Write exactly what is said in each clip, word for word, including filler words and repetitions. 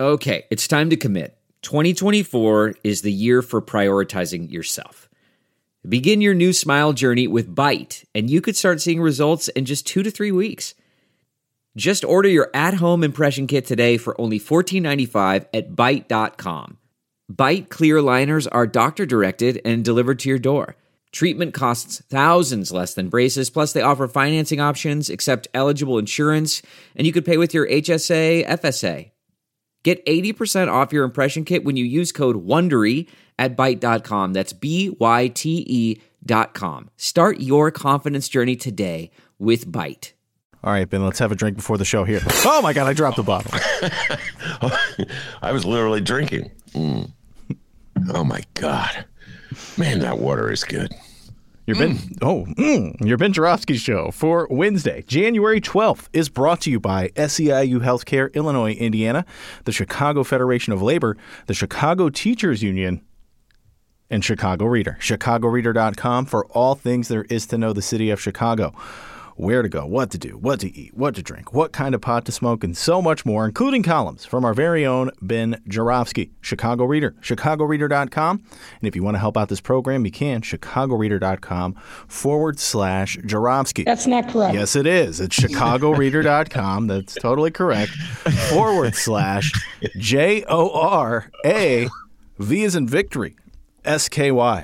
Okay, it's time to commit. twenty twenty-four is the year for prioritizing yourself. Begin your new smile journey with Byte, and you could start seeing results in just two to three weeks. Just order your at-home impression kit today for only fourteen ninety-five at byte dot com. Byte clear aligners are doctor-directed and delivered to your door. Treatment costs thousands less than braces, plus they offer financing options, accept eligible insurance, and you could pay with your H S A, F S A. Get eighty percent off your impression kit when you use code WONDERY at byte dot com. That's B Y T E dot com. Start your confidence journey today with Byte. All right, Ben, let's have a drink before the show here. Oh, my God, I dropped the bottle. I was literally drinking. Mm. Oh, my God. Man, that water is good. Your Ben, mm. oh, mm, your Ben Joravsky Show for Wednesday, January twelfth, is brought to you by S E I U Healthcare, Illinois, Indiana, the Chicago Federation of Labor, the Chicago Teachers Union, and Chicago Reader. Chicago Reader dot com for all things there is to know the city of Chicago. Where to go, what to do, what to eat, what to drink, what kind of pot to smoke, and so much more, including columns from our very own Ben Joravsky. Chicago Reader, Chicago Reader dot com. And if you want to help out this program, you can, Chicago Reader dot com forward slash Joravsky. That's not correct. Yes, it is. It's Chicago Reader dot com. That's totally correct. Forward slash J O R A V as in victory, S K Y.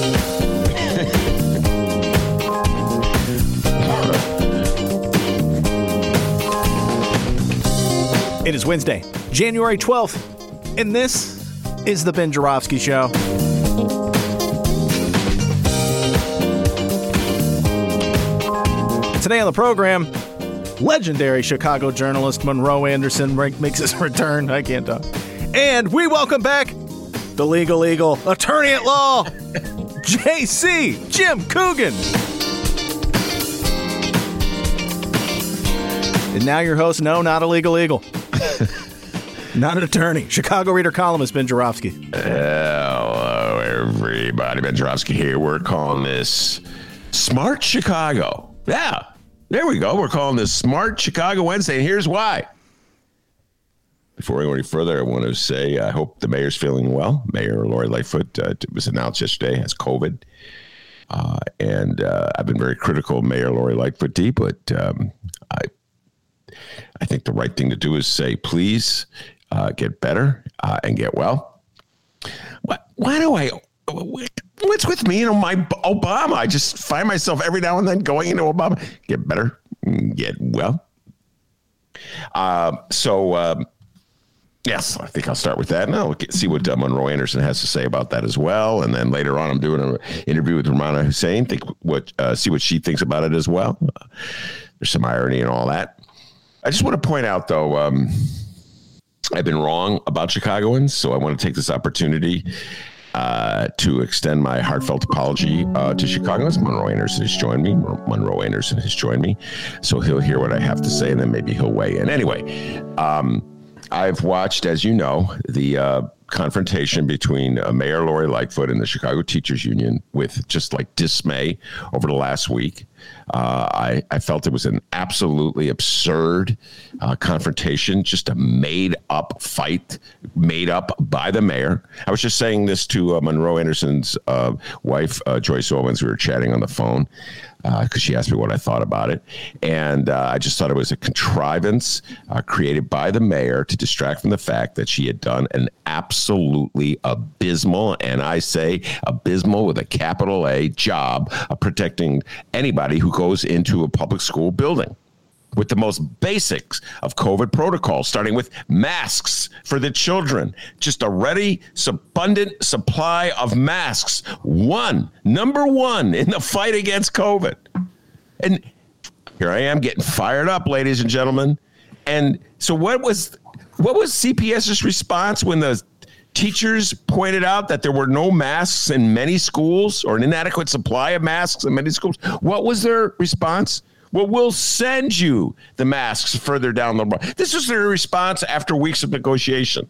It is Wednesday, January twelfth, and this is the Ben Joravsky Show. Today on the program, legendary Chicago journalist Monroe Anderson makes his return. I can't talk. And we welcome back the legal eagle, attorney at law, J C, Jim Coogan. And now your host, no, not a legal eagle. Not an attorney. Chicago Reader columnist Ben Joravsky. Hello, everybody. Ben Joravsky here. We're calling this Smart Chicago. Yeah, there we go. We're calling this Smart Chicago Wednesday, and here's why. Before we go any further, I want to say I hope the mayor's feeling well. Mayor Lori Lightfoot uh, was announced yesterday has COVID. Uh, and uh, I've been very critical of Mayor Lori Lightfoot, D, but um, I I think the right thing to do is say, please uh, get better uh, and get well. Why, why do I, what's with me and my Obama? I just find myself every now and then going into Obama, get better, get well. Uh, so, um, yes, I think I'll start with that. And I'll get, see what uh, Monroe Anderson has to say about that as well. And then later on, I'm doing an interview with Ramana Hussain, think what, uh, see what she thinks about it as well. Uh, there's some irony and all that. I just want to point out, though, um, I've been wrong about Chicagoans, so I want to take this opportunity uh, to extend my heartfelt apology uh, to Chicagoans. Monroe Anderson has joined me. Monroe Anderson has joined me, so he'll hear what I have to say, and then maybe he'll weigh in. Anyway, um, I've watched, as you know, the uh, confrontation between uh, Mayor Lori Lightfoot and the Chicago Teachers Union with just like dismay over the last week. Uh, I, I felt it was an absolutely absurd uh, confrontation, just a made-up fight, made up by the mayor. I was just saying this to uh, Monroe Anderson's uh, wife, uh, Joyce Owens. We were chatting on the phone because uh, she asked me what I thought about it. And uh, I just thought it was a contrivance uh, created by the mayor to distract from the fact that she had done an absolutely abysmal, and I say abysmal with a capital A, job of protecting anybody who goes into a public school building with the most basics of COVID protocols, starting with masks for the children, just a ready, abundant supply of masks. One, number one in the fight against COVID. And here I am getting fired up, ladies and gentlemen. And so what was what was CPS's response when the teachers pointed out that there were no masks in many schools or an inadequate supply of masks in many schools? What was their response? Well, we'll send you the masks further down the road. This was their response after weeks of negotiation.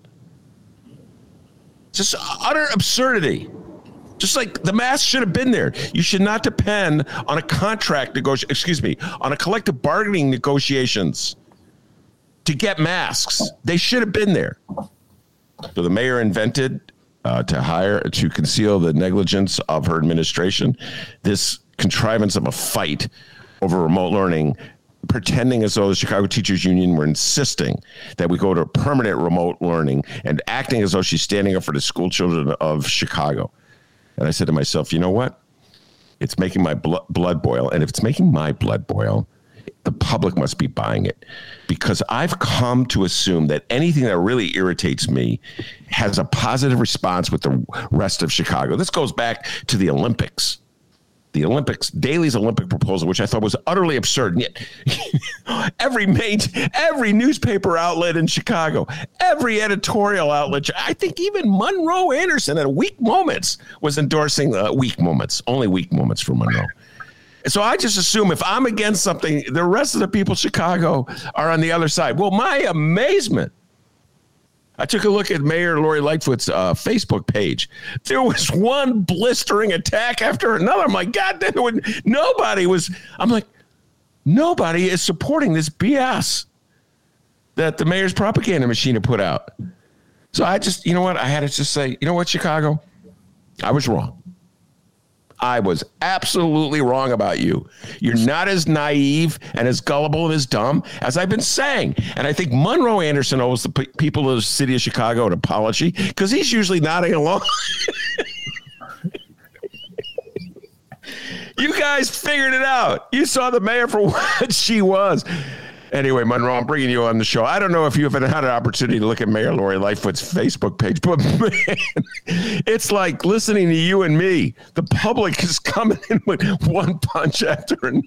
Just utter absurdity. Just like the masks should have been there. You should not depend on a contract negotiation, excuse me, on a collective bargaining negotiations to get masks. They should have been there. So the mayor invented uh, to hire, to conceal the negligence of her administration, this contrivance of a fight over remote learning, pretending as though the Chicago Teachers Union were insisting that we go to permanent remote learning and acting as though she's standing up for the school children of Chicago. And I said to myself, you know what? It's making my blo- blood boil. And if it's making my blood boil, the public must be buying it, because I've come to assume that anything that really irritates me has a positive response with the rest of Chicago. This goes back to the Olympics. The Olympics, Daley's Olympic proposal, which I thought was utterly absurd. And yet every main, every newspaper outlet in Chicago, every editorial outlet, I think even Monroe Anderson at Weak Moments was endorsing uh, Weak Moments, only Weak Moments for Monroe. So I just assume if I'm against something, the rest of the people in Chicago are on the other side. Well, my amazement, I took a look at Mayor Lori Lightfoot's uh, Facebook page. There was one blistering attack after another. I'm like, God damn it. Nobody was, I'm like, nobody is supporting this B S that the mayor's propaganda machine had put out. So I just, you know what? I had to just say, you know what, Chicago? I was wrong. I was absolutely wrong about you. You're not as naive and as gullible and as dumb as I've been saying. And I think Monroe Anderson owes the p- people of the city of Chicago an apology, because he's usually nodding along. You guys figured it out. You saw the mayor for what she was. Anyway, Monroe, I'm bringing you on the show. I don't know if you have had an opportunity to look at Mayor Lori Lightfoot's Facebook page, but man, it's like listening to you and me. The public is coming in with one punch after another.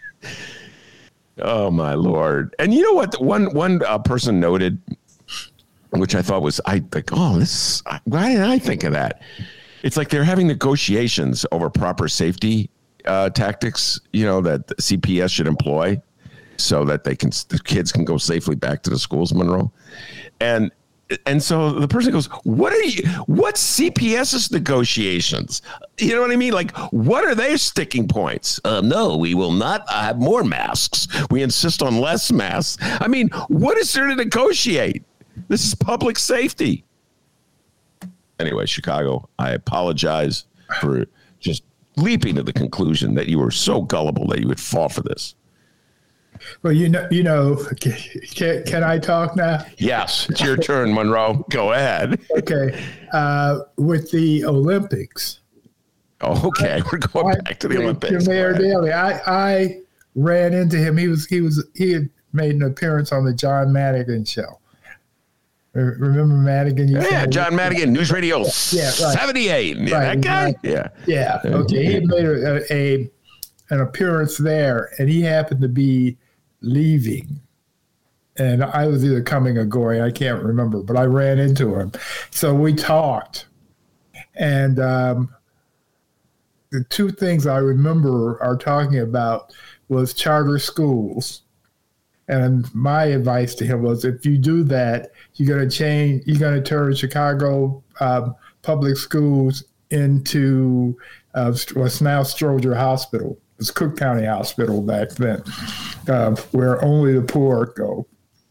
Oh, my Lord. And you know what? One one uh, person noted, which I thought was, I like, oh, this, why didn't I think of that? It's like they're having negotiations over proper safety uh, tactics, you know, that C P S should employ, so that they can, the kids can go safely back to the schools, Monroe. And and so the person goes, what are you, what's CPS's negotiations? You know what I mean? Like, what are their sticking points? Uh, no, we will not have more masks. We insist on less masks. I mean, what is there to negotiate? This is public safety. Anyway, Chicago, I apologize for just leaping to the conclusion that you were so gullible that you would fall for this. Well, you know, you know, can, can I talk now? Yes, it's your turn, Monroe. Go ahead. Okay. Uh, with the Olympics. Okay, we're going I, back to the to, Olympics. To Mayor Daley, I, I ran into him. He was he was he had made an appearance on the John Madigan show. Remember Madigan? You yeah, John Madigan, News Radio yeah, right. seventy-eight. Yeah, right, that guy. right. Yeah. Yeah. Okay. He had made a, a an appearance there, and he happened to be leaving, and I was either coming or going, I can't remember, but I ran into him. So we talked, and um, the two things I remember are talking about was charter schools. And my advice to him was, if you do that, you're going to change, you're going to turn Chicago um, public schools into uh, what's now Stroger Hospital. It's Cook County Hospital back then, uh, where only the poor go.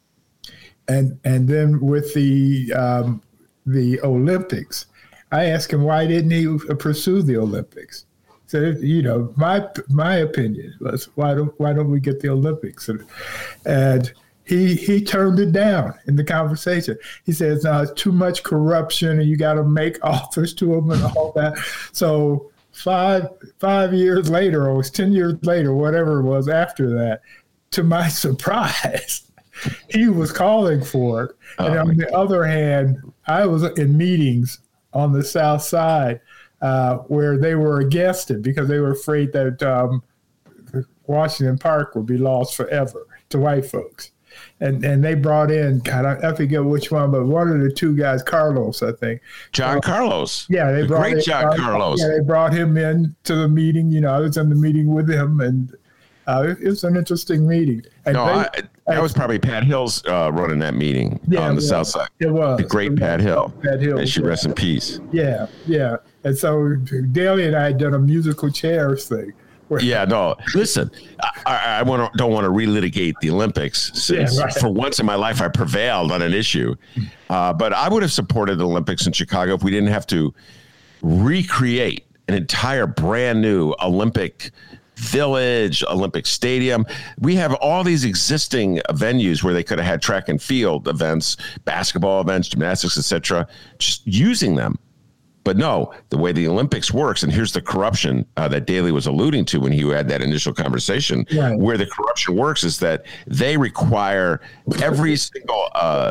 And and then with the um, the Olympics, I asked him why didn't he pursue the Olympics. So, you know, my my opinion was, why don't why don't we get the Olympics? And, and he he turned it down in the conversation. He says, no, it's too much corruption, and you got to make offers to them and all that. So. Five five years later, or it was ten years later, whatever it was after that, to my surprise, he was calling for it. Oh, and on the God. other hand, I was in meetings on the South Side uh, where they were against it because they were afraid that um, Washington Park would be lost forever to white folks. And and they brought in, God, I, I forget which one, but one of the two guys, Carlos, I think. John uh, Carlos. Yeah, they the brought great in, John uh, Carlos. Yeah, they brought him in to the meeting. You know, I was in the meeting with him, and uh, it, it was an interesting meeting. And no, they, I, that was probably Pat Hill's uh, running that meeting yeah, on the yeah, South Side. It was. The great Pat Hill. Pat Hill. May she yeah. rest in peace. Yeah, yeah. And so Daley and I had done a musical chairs thing Yeah, no. Listen, I, I want to, don't want to relitigate the Olympics. Since Yeah, right. For once in my life, I prevailed on an issue. Uh, but I would have supported the Olympics in Chicago if we didn't have to recreate an entire brand new Olympic village, Olympic stadium. We have all these existing venues where they could have had track and field events, basketball events, gymnastics, et cetera, just using them. But no, the way the Olympics works, and here's the corruption uh, that Daley was alluding to when he had that initial conversation, right. where the corruption works is that they require every single uh,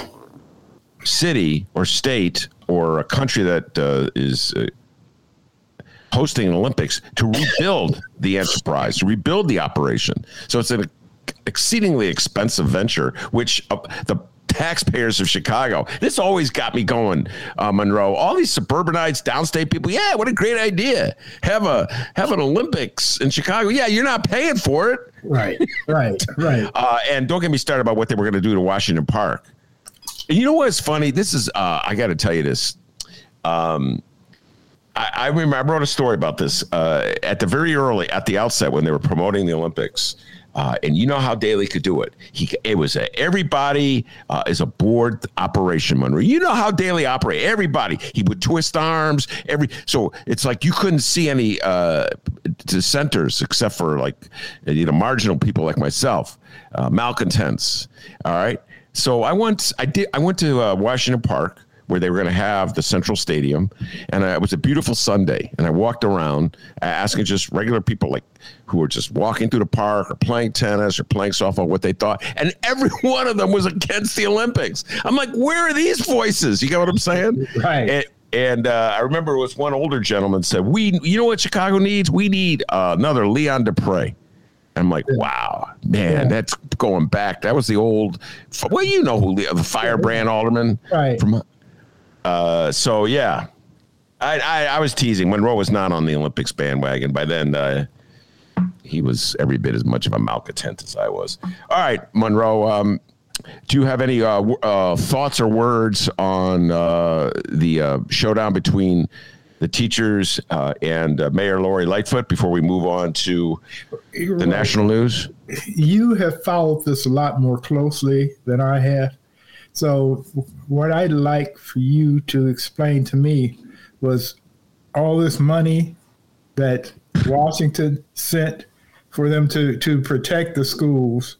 city or state or a country that uh, is uh, hosting an Olympics to rebuild the enterprise, to rebuild the operation. So it's an exceedingly expensive venture, which uh, the taxpayers of Chicago. This always got me going, uh, Monroe. All these suburbanites, downstate people. Yeah, what a great idea. Have a have an Olympics in Chicago. Yeah, you're not paying for it. Right, right, right. Uh, and don't get me started about what they were going to do to Washington Park. And you know what's funny? This is uh, I got to tell you this. Um, I, I remember I wrote a story about this uh, at the very early, at the outset when they were promoting the Olympics. Uh, and you know how Daley could do it. He it was a, everybody uh, is a board operation, Monroe. You know how Daley operate. Everybody. He would twist arms. Every so it's like you couldn't see any uh, dissenters except for like you know marginal people like myself, uh, malcontents. All right. So I went. I did. I went to uh, Washington Park, where they were going to have the Central Stadium. And uh, it was a beautiful Sunday. And I walked around uh, asking just regular people like who were just walking through the park or playing tennis or playing softball what they thought. And every one of them was against the Olympics. I'm like, where are these voices? You get what I'm saying? Right. And, and uh, I remember it was one older gentleman said, "We, you know what Chicago needs? We need uh, another Leon Dupre." I'm like, wow, man, yeah. That's going back. That was the old, well, you know who, the Firebrand alderman. Right. From Uh, so yeah, I, I I was teasing. Monroe was not on the Olympics bandwagon. By then, uh, he was every bit as much of a malcontent as I was. All right, Monroe, um, do you have any uh, w- uh, thoughts or words on uh, the uh, showdown between the teachers uh, and uh, Mayor Lori Lightfoot before we move on to You're the right. national news? You have followed this a lot more closely than I have. So what I'd like for you to explain to me was all this money that Washington sent for them to, to protect the schools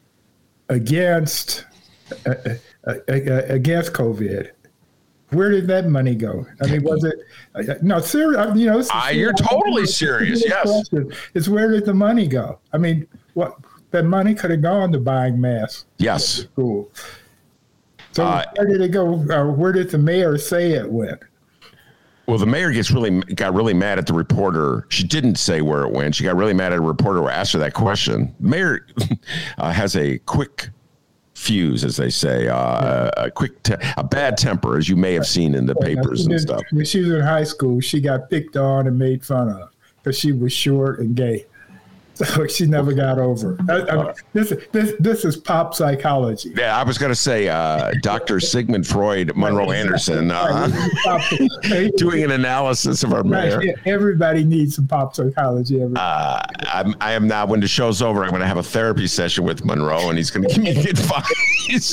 against uh, uh, uh, against COVID. Where did that money go? I mean, was it uh, no serious? You know, uh, you're totally serious. Yes. Question. It's where did the money go? I mean, what that money could have gone to buying masks. Yes. School. So Uh, where did it go? Uh, where did the mayor say it went? Well, the mayor gets really got really mad at the reporter. She didn't say where it went. She got really mad at a reporter who asked her that question. The mayor uh, has a quick fuse, as they say, uh, a quick, te- a bad temper, as you may have seen in the papers and did, stuff. When she was in high school, she got picked on and made fun of because she was short and gay. So she never got over. I, I, this, this, this is pop psychology. Yeah, I was going to say uh, Doctor Sigmund Freud, Monroe Anderson, uh, doing an analysis of our mayor. Right. Everybody needs some pop psychology. Uh, I'm, I am now, when the show's over, I'm going to have a therapy session with Monroe, and he's going to give me advice.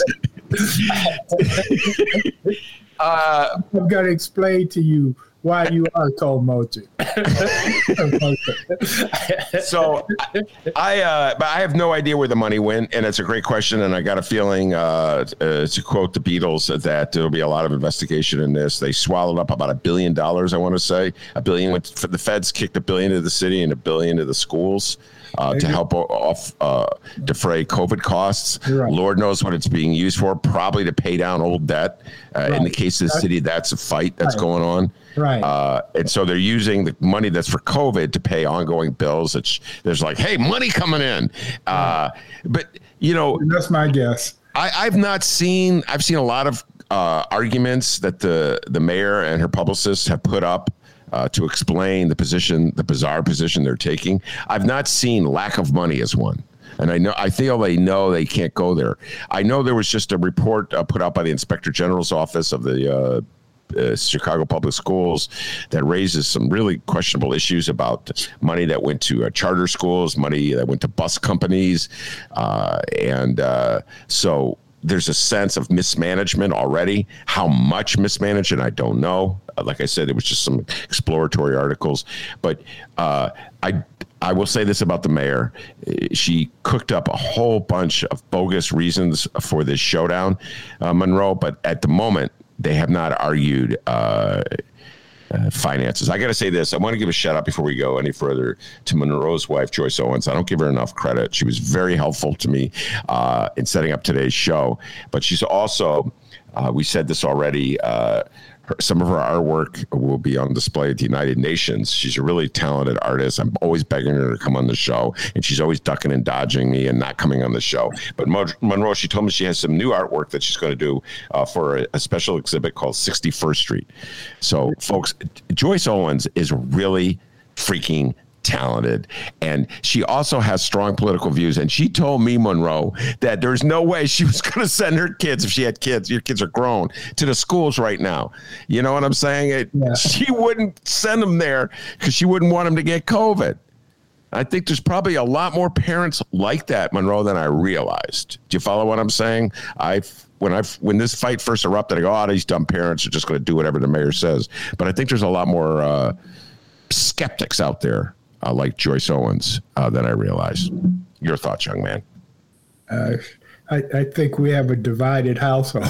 uh, I've got to explain to you why you are called Mochi. So I, uh, but I have no idea where the money went, and it's a great question. And I got a feeling, uh, uh, to quote the Beatles, that there'll be a lot of investigation in this. They swallowed up about a billion dollars. I want to say a billion went for the feds, kicked a billion to the city and a billion to the schools. Uh, to help off uh, defray COVID costs. Right. Lord knows what it's being used for, probably to pay down old debt. Uh, right. In the case of the city, that's a fight that's right. going on. Right. Uh, and so they're using the money that's for COVID to pay ongoing bills. It's, there's like, hey, money coming in. Uh, but, you know. That's my guess. I, I've not seen, I've seen a lot of uh, arguments that the, the mayor and her publicists have put up Uh, to explain the position, the bizarre position they're taking. I've not seen lack of money as one. And I know, I feel they know they can't go there. I know there was just a report uh, put out by the Inspector General's office of the uh, uh, Chicago Public Schools that raises some really questionable issues about money that went to uh, charter schools, money that went to bus companies. Uh, and uh, so there's a sense of mismanagement already. How much mismanagement, I don't know. Like I said, it was just some exploratory articles. But uh, I I will say this about the mayor. She cooked up a whole bunch of bogus reasons for this showdown, uh, Monroe. But at the moment, they have not argued uh, uh, finances. I got to say this. I want to give a shout out before we go any further to Monroe's wife, Joyce Owens. I don't give her enough credit. She was very helpful to me uh, in setting up today's show. But she's also, uh, we said this already, uh, Her, some of her artwork will be on display at the United Nations. She's a really talented artist. I'm always begging her to come on the show, and she's always ducking and dodging me and not coming on the show. But Mo- Monroe, she told me she has some new artwork that she's going to do uh, for a, a special exhibit called sixty-first Street. So, folks, Joyce Owens is really freaking talented, and she also has strong political views. And she told me, Monroe, that there's no way she was going to send her kids, if she had kids, your kids are grown, to the schools right now. You know what I'm saying? It, yeah. She wouldn't send them there because she wouldn't want them to get COVID. I think there's probably a lot more parents like that, Monroe, than I realized. Do you follow what I'm saying? I when I when this fight first erupted, I go, oh, these dumb parents are just going to do whatever the mayor says. But I think there's a lot more uh, skeptics out there. Uh, like Joyce Owens, uh, than I realized. Your thoughts, young man? Uh, I, I think we have a divided household.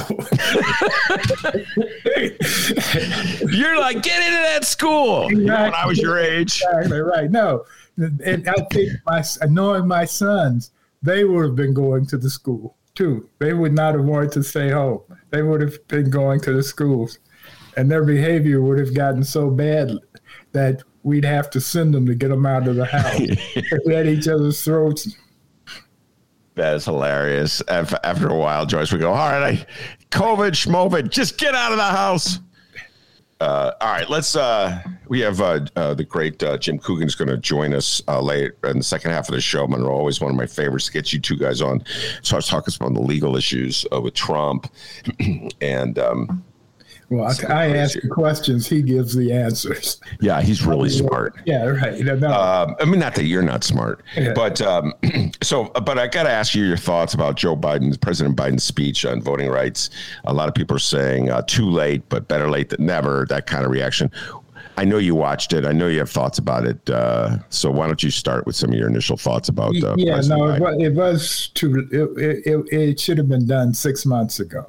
You're like, get into that school. Exactly. You know, when I was your age. Exactly right. No, and I think my knowing my sons, they would have been going to the school too. They would not have wanted to stay home. They would have been going to the schools, and their behavior would have gotten so bad that we'd have to send them to get them out of the house. We at each other's throats. That is hilarious. After a while, Joyce would go, all right, I, COVID, schmovid, just get out of the house. Uh, all right, let's, uh, we have uh, uh, the great uh, Jim Coogan is going to join us uh, late in the second half of the show. Monroe, always one of my favorites to get you two guys on. So I was talking about the legal issues uh, with Trump and, um, Well, I, I ask the questions, he gives the answers. Yeah, he's really smart. Yeah, right. No, no. Um, I mean, not that you're not smart, yeah. but um, so, but I got to ask you your thoughts about Joe Biden, President Biden's speech on voting rights. A lot of people are saying uh, too late, but better late than never, that kind of reaction. I know you watched it. I know you have thoughts about it. Uh, so why don't you start with some of your initial thoughts about uh, Yeah, President no, Biden? it, it was too, it, it, it should have been done six months ago.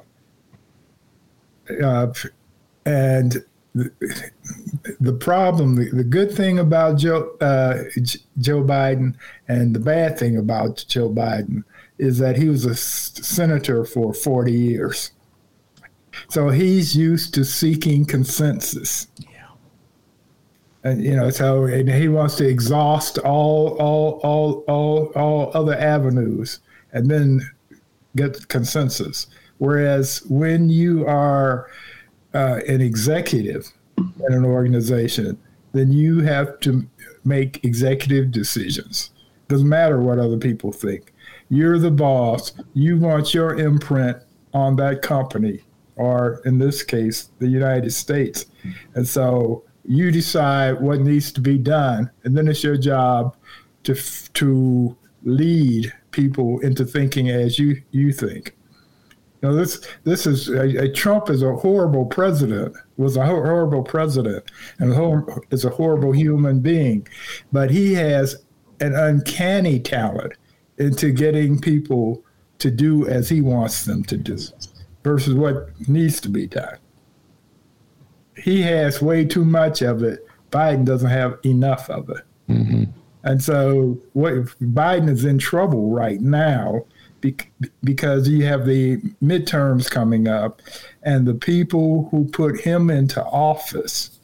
Uh, and the, the problem, the, the good thing about Joe uh, Joe Biden and the bad thing about Joe Biden is that he was a senator for forty years. So he's used to seeking consensus. Yeah. And, you know, so and he wants to exhaust all, all, all, all, all other avenues and then get consensus. Whereas when you are uh, an executive in an organization, then you have to make executive decisions. Doesn't matter what other people think. You're the boss. You want your imprint on that company, or in this case, the United States. And so you decide what needs to be done, and then it's your job to to lead people into thinking as you, you think. You know, this this is a, a Trump is a horrible president, was a horrible president, and is a horrible human being, but he has an uncanny talent into getting people to do as he wants them to do versus what needs to be done. He has way too much of it. Biden doesn't have enough of it. Mm-hmm. And so what Biden is in trouble right now because you have the midterms coming up, and the people who put him into office,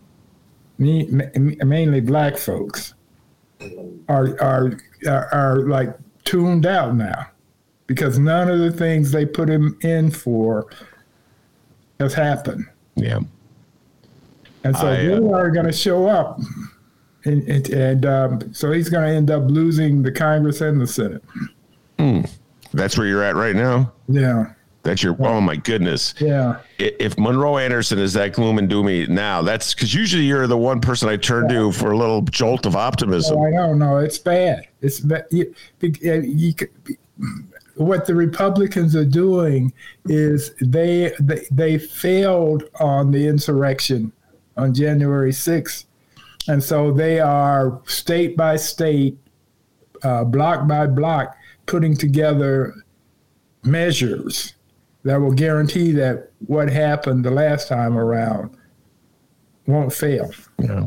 mainly black folks, are are are, are like tuned out now because none of the things they put him in for has happened. Yeah. And so I, uh, they are going to show up. And, and, and um, so he's going to end up losing the Congress and the Senate. Hmm. That's where you're at right now? Yeah. That's your, oh my goodness. Yeah. If Monroe Anderson is that gloom and doomy now, that's because usually you're the one person I turn to for a little jolt of optimism. Oh, I don't know. It's bad. It's bad. You, you, what the Republicans are doing is they, they, they failed on the insurrection on January sixth. And so they are state by state, uh, block by block, putting together measures that will guarantee that what happened the last time around won't fail. Yeah.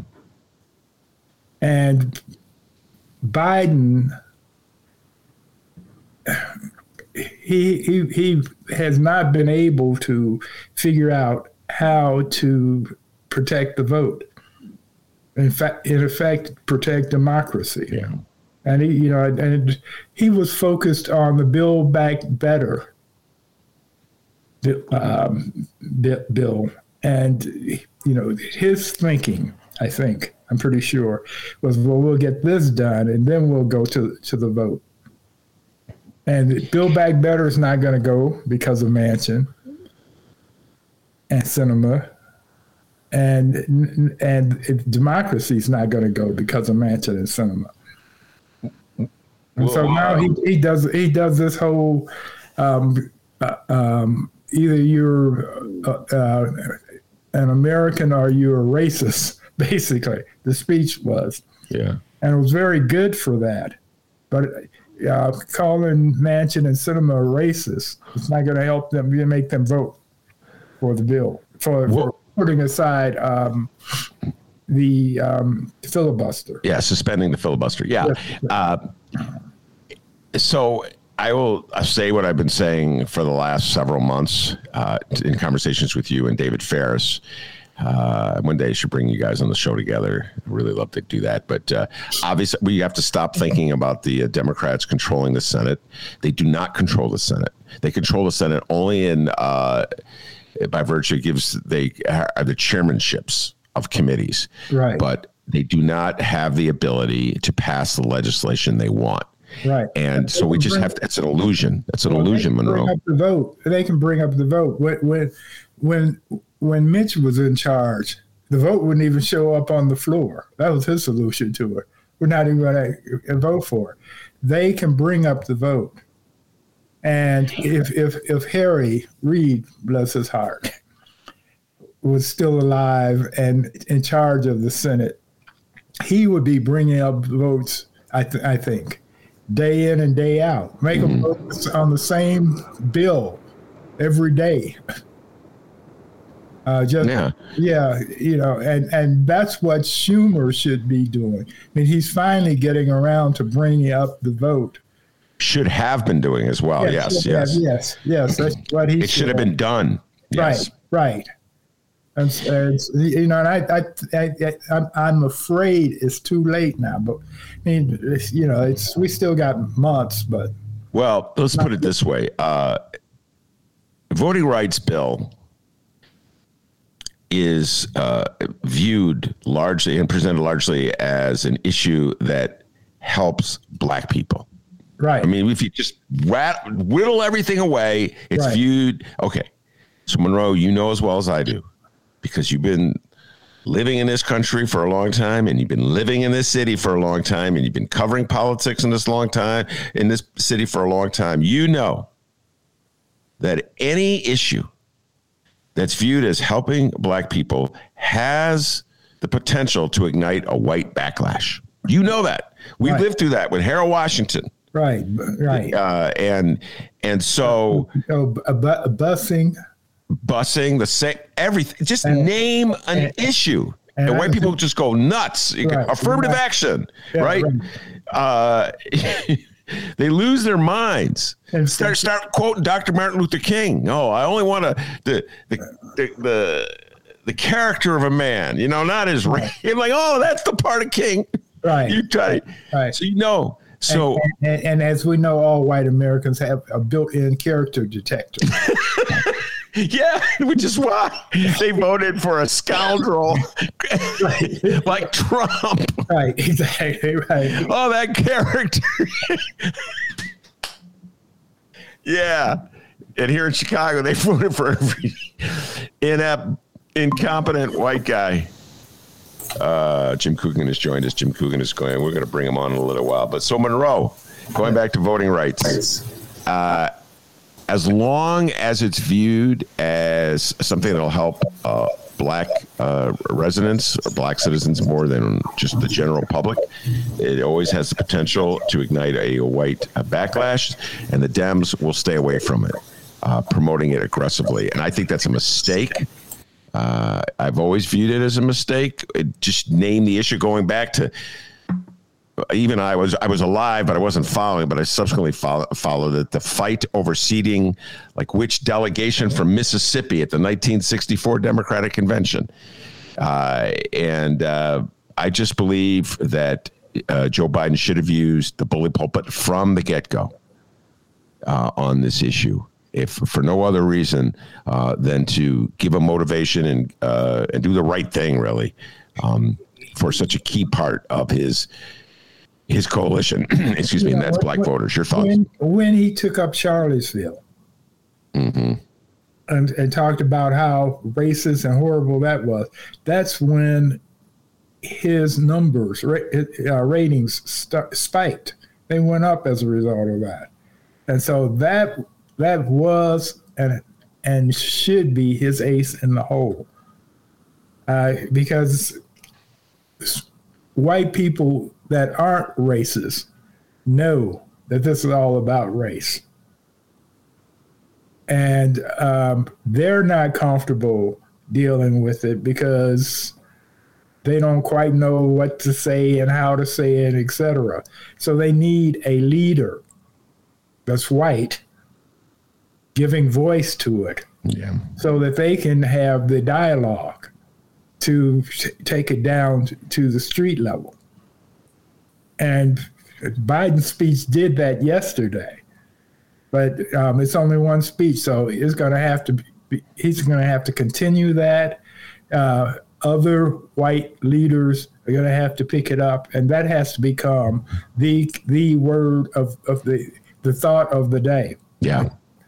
And Biden, he, he, he has not been able to figure out how to protect the vote. In fact, in effect, protect democracy. Yeah. And he, you know, and he was focused on the Build Back Better um, bill, and you know, his thinking, I think, I'm pretty sure, was, well, we'll get this done, and then we'll go to to the vote. And Build Back Better is not going to go because of Manchin and Sinema. And and democracy is not going to go because of Manchin and Sinema. And well, so now he, he does he does this whole um, uh, um, either you're uh, uh, an American or you're a racist. Basically, the speech was, yeah, and it was very good for that. But uh, calling Manchin and Sinema racist, it's not going to help them make them vote for the bill for. for putting aside um, the um, filibuster. Yeah, suspending the filibuster. Yeah. Yes. Uh, so I will say what I've been saying for the last several months uh, in conversations with you and David Ferris. Uh, one day I should bring you guys on the show together. I'd really love to do that. But uh, obviously, we have to stop thinking about the uh, Democrats controlling the Senate. They do not control the Senate. They control the Senate only in uh, by virtue gives they are the chairmanships of committees, right? But they do not have the ability to pass the legislation they want, right? And so we just have to, it's an illusion. That's an well, illusion, they can Monroe. Bring up the vote. They can bring up the vote. When when when when Mitch was in charge, the vote wouldn't even show up on the floor. That was his solution to it. We're not even going to vote for it. They can bring up the vote. And if if if Harry Reid, bless his heart, was still alive and in charge of the Senate, he would be bringing up votes, I, th- I think, day in and day out. Make mm-hmm. them vote on the same bill every day. Uh, just yeah. yeah, you know, and, and that's what Schumer should be doing. I mean, he's finally getting around to bringing up the vote. Should have been doing as well. Yes, yes, have, yes, yes. That's what he. It should have been done. Yes. Right, right. And, and you know, and I, I, I, I'm, I'm afraid it's too late now. But I mean, it's, you know, it's we still got months. But well, let's put it this way: uh, voting rights bill is uh, viewed largely and presented largely as an issue that helps Black people. Right. I mean, if you just rat, whittle everything away, it's right. viewed. Okay. So, Monroe, you know as well as I do, because you've been living in this country for a long time, and you've been living in this city for a long time, and you've been covering politics in this long time, in this city for a long time. You know that any issue that's viewed as helping Black people has the potential to ignite a white backlash. You know that. We right. lived through that with Harold Washington. Right, right. Uh, and and so oh, a, bu- a busing, busing, the same, everything. Just and, name an and, issue. And, and white people just go nuts. Right, Affirmative right. action, yeah, right? right. Uh, they lose their minds. And start start quoting Doctor Martin Luther King. Oh, I only want to the the the. the the character of a man, you know, not his right. race. I'm like, oh, that's the part of King. Right. You try. Right. right. So, you know, so. And, and, and as we know, all white Americans have a built-in character detector. Yeah, which is why they voted for a scoundrel right. like Trump. Right, exactly, right. Oh, that character. Yeah. And here in Chicago, they voted for every inept, incompetent white guy. Uh, Jim Coogan has joined us. Jim Coogan is going. We're going to bring him on in a little while. But so Monroe, going back to voting rights, uh, as long as it's viewed as something that'll help uh, black uh, residents or black citizens more than just the general public, it always has the potential to ignite a white uh, backlash, and the Dems will stay away from it, uh, promoting it aggressively. And I think that's a mistake. Uh, I've always viewed it as a mistake. It just named the issue going back to even I was I was alive, but I wasn't following. But I subsequently follow, followed it. The fight over seating, like which delegation from Mississippi at the nineteen sixty-four Democratic Convention, uh, and uh, I just believe that uh, Joe Biden should have used the bully pulpit from the get-go uh, on this issue. If for no other reason uh, than to give a motivation and uh, and do the right thing, really, um, for such a key part of his his coalition. Excuse me, yeah, and that's when, black voters. Your thoughts? When, when he took up Charlottesville mm-hmm. and, and talked about how racist and horrible that was, that's when his numbers, ra- uh, ratings st- spiked. They went up as a result of that. And so that that was and and should be his ace in the hole. Uh, because white people that aren't racist know that this is all about race. And um, they're not comfortable dealing with it because they don't quite know what to say and how to say it, et cetera. So they need a leader that's white giving voice to it, yeah, so that they can have the dialogue to take it down to the street level. And Biden's speech did that yesterday, but um, it's only one speech, so it's going to have to be, he's going to have to continue that. Uh, other white leaders are going to have to pick it up, and that has to become the the word of, of the the thought of the day. Yeah.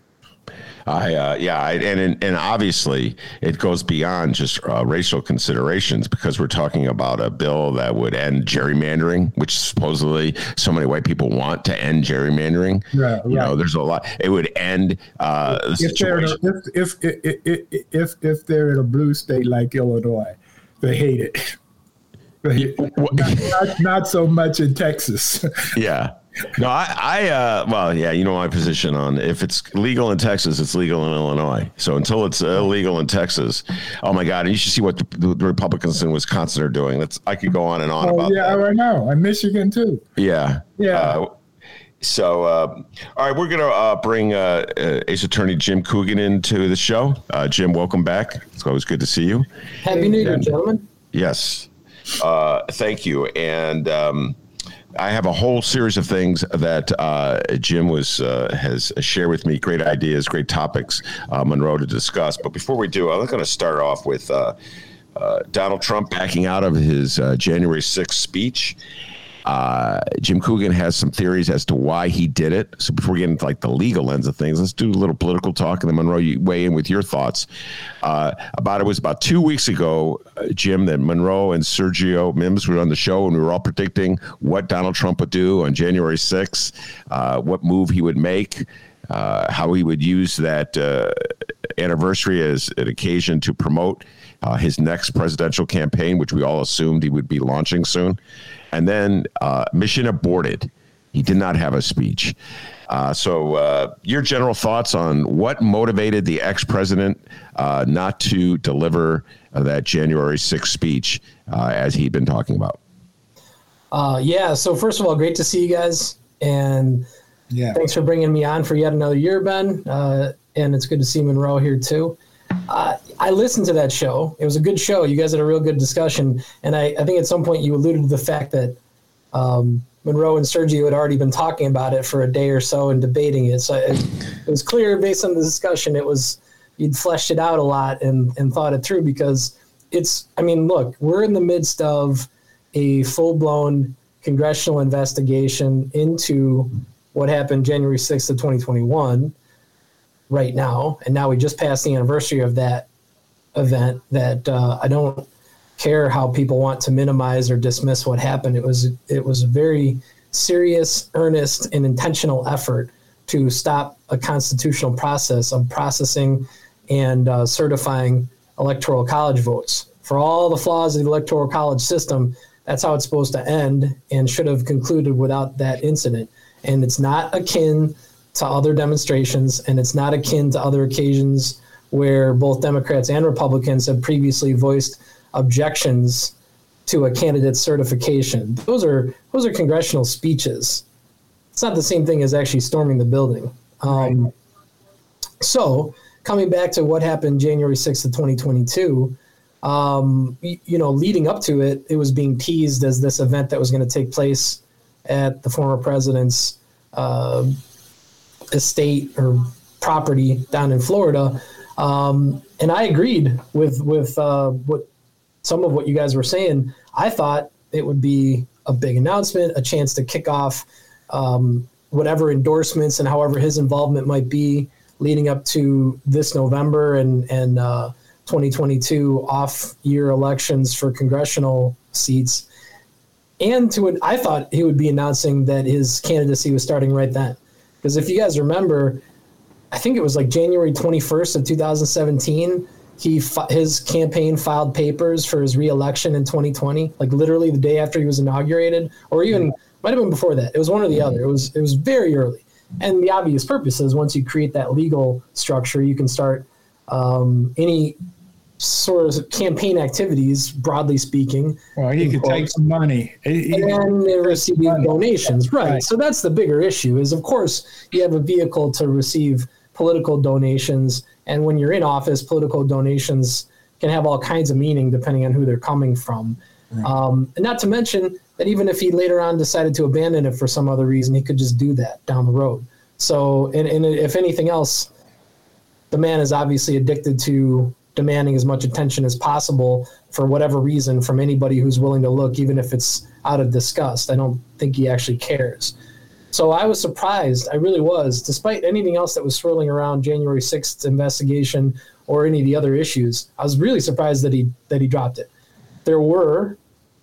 I uh, yeah, I, and and obviously it goes beyond just uh, racial considerations, because we're talking about a bill that would end gerrymandering, which supposedly so many white people want to end gerrymandering. Right, right. You know, there's a lot. It would end uh, the if situation. They're, if, if, if, if, if, if they're in a blue state like Illinois, they hate it. They, not, not, not so much in Texas. Yeah. No, I, I uh, well, yeah, you know my position on if it's legal in Texas, it's legal in Illinois. So until it's illegal in Texas, oh my God, you should see what the, the Republicans in Wisconsin are doing. That's I could go on and on oh, about yeah, that. Yeah, I know. And Michigan too. Yeah. Yeah. Uh, so, uh, all right, we're going to uh, bring uh, uh, Ace Attorney Jim Coogan into the show. Uh, Jim, welcome back. It's always good to see you. Happy New Year, gentlemen. Yes. Uh, thank you. And um, I have a whole series of things that uh, Jim was uh, has shared with me. Great ideas, great topics, uh, Monroe, to discuss. But before we do, I'm going to start off with uh, uh, Donald Trump backing out of his uh, January sixth speech. Uh, Jim Coogan has some theories as to why he did it. So before we get into like the legal lens of things, let's do a little political talk, and then Monroe, you weigh in with your thoughts uh, about it. Was about two weeks ago, uh, Jim, that Monroe and Sergio Mims were on the show, and we were all predicting what Donald Trump would do on January sixth, uh, what move he would make, uh, how he would use that uh, anniversary as an occasion to promote uh, his next presidential campaign, which we all assumed he would be launching soon. And then uh, mission aborted. He did not have a speech. Uh, so uh, your general thoughts on what motivated the ex-president uh, not to deliver uh, that January sixth speech uh, as he'd been talking about? Uh, yeah, so first of all, great to see you guys. And yeah. Thanks for bringing me on for yet another year, Ben. Uh, and it's good to see Monroe here, too. Uh, I listened to that show. It was a good show. You guys had a real good discussion. And I, I think at some point you alluded to the fact that um, Monroe and Sergio had already been talking about it for a day or so and debating it. So it, it was clear based on the discussion, it was you'd fleshed it out a lot and, and thought it through, because it's, I mean, look, we're in the midst of a full-blown congressional investigation into what happened January sixth of twenty twenty-one. right now, and now we just passed the anniversary of that event, that uh, I don't care how people want to minimize or dismiss what happened. It was it was a very serious, earnest, and intentional effort to stop a constitutional process of processing and uh, certifying electoral college votes. For all the flaws of the electoral college system, that's how it's supposed to end and should have concluded without that incident. And it's not akin to other demonstrations, and it's not akin to other occasions where both Democrats and Republicans have previously voiced objections to a candidate's certification. Those are those are congressional speeches. It's not the same thing as actually storming the building. Um, right. So coming back to what happened January sixth of twenty twenty-two, um, you, you know, leading up to it, it was being teased as this event that was going to take place at the former president's uh, estate or property down in Florida. Um, and I agreed with, with uh, what some of what you guys were saying. I thought it would be a big announcement, a chance to kick off um, whatever endorsements and however his involvement might be leading up to this November and, and uh, twenty twenty-two off-year elections for congressional seats. And to I thought he would be announcing that his candidacy was starting right then. Because if you guys remember, I think it was like January twenty-first of two thousand seventeen, he his campaign filed papers for his re-election in twenty twenty, like literally the day after he was inaugurated, or even might have been before that. It was one or the other. It was it was very early. And the obvious purpose is once you create that legal structure, you can start um, any sort of campaign activities, broadly speaking. Well, you can take some money. And receive donations. Right. right. So that's the bigger issue is, of course, you have a vehicle to receive political donations. And when you're in office, political donations can have all kinds of meaning depending on who they're coming from. Right. Um, and not to mention that even if he later on decided to abandon it for some other reason, he could just do that down the road. So, and, and if anything else, the man is obviously addicted to demanding as much attention as possible for whatever reason from anybody who's willing to look, even if it's out of disgust. I don't think he actually cares. So I was surprised. I really was, despite anything else that was swirling around January sixth investigation or any of the other issues. I was really surprised that he that he dropped it. There were,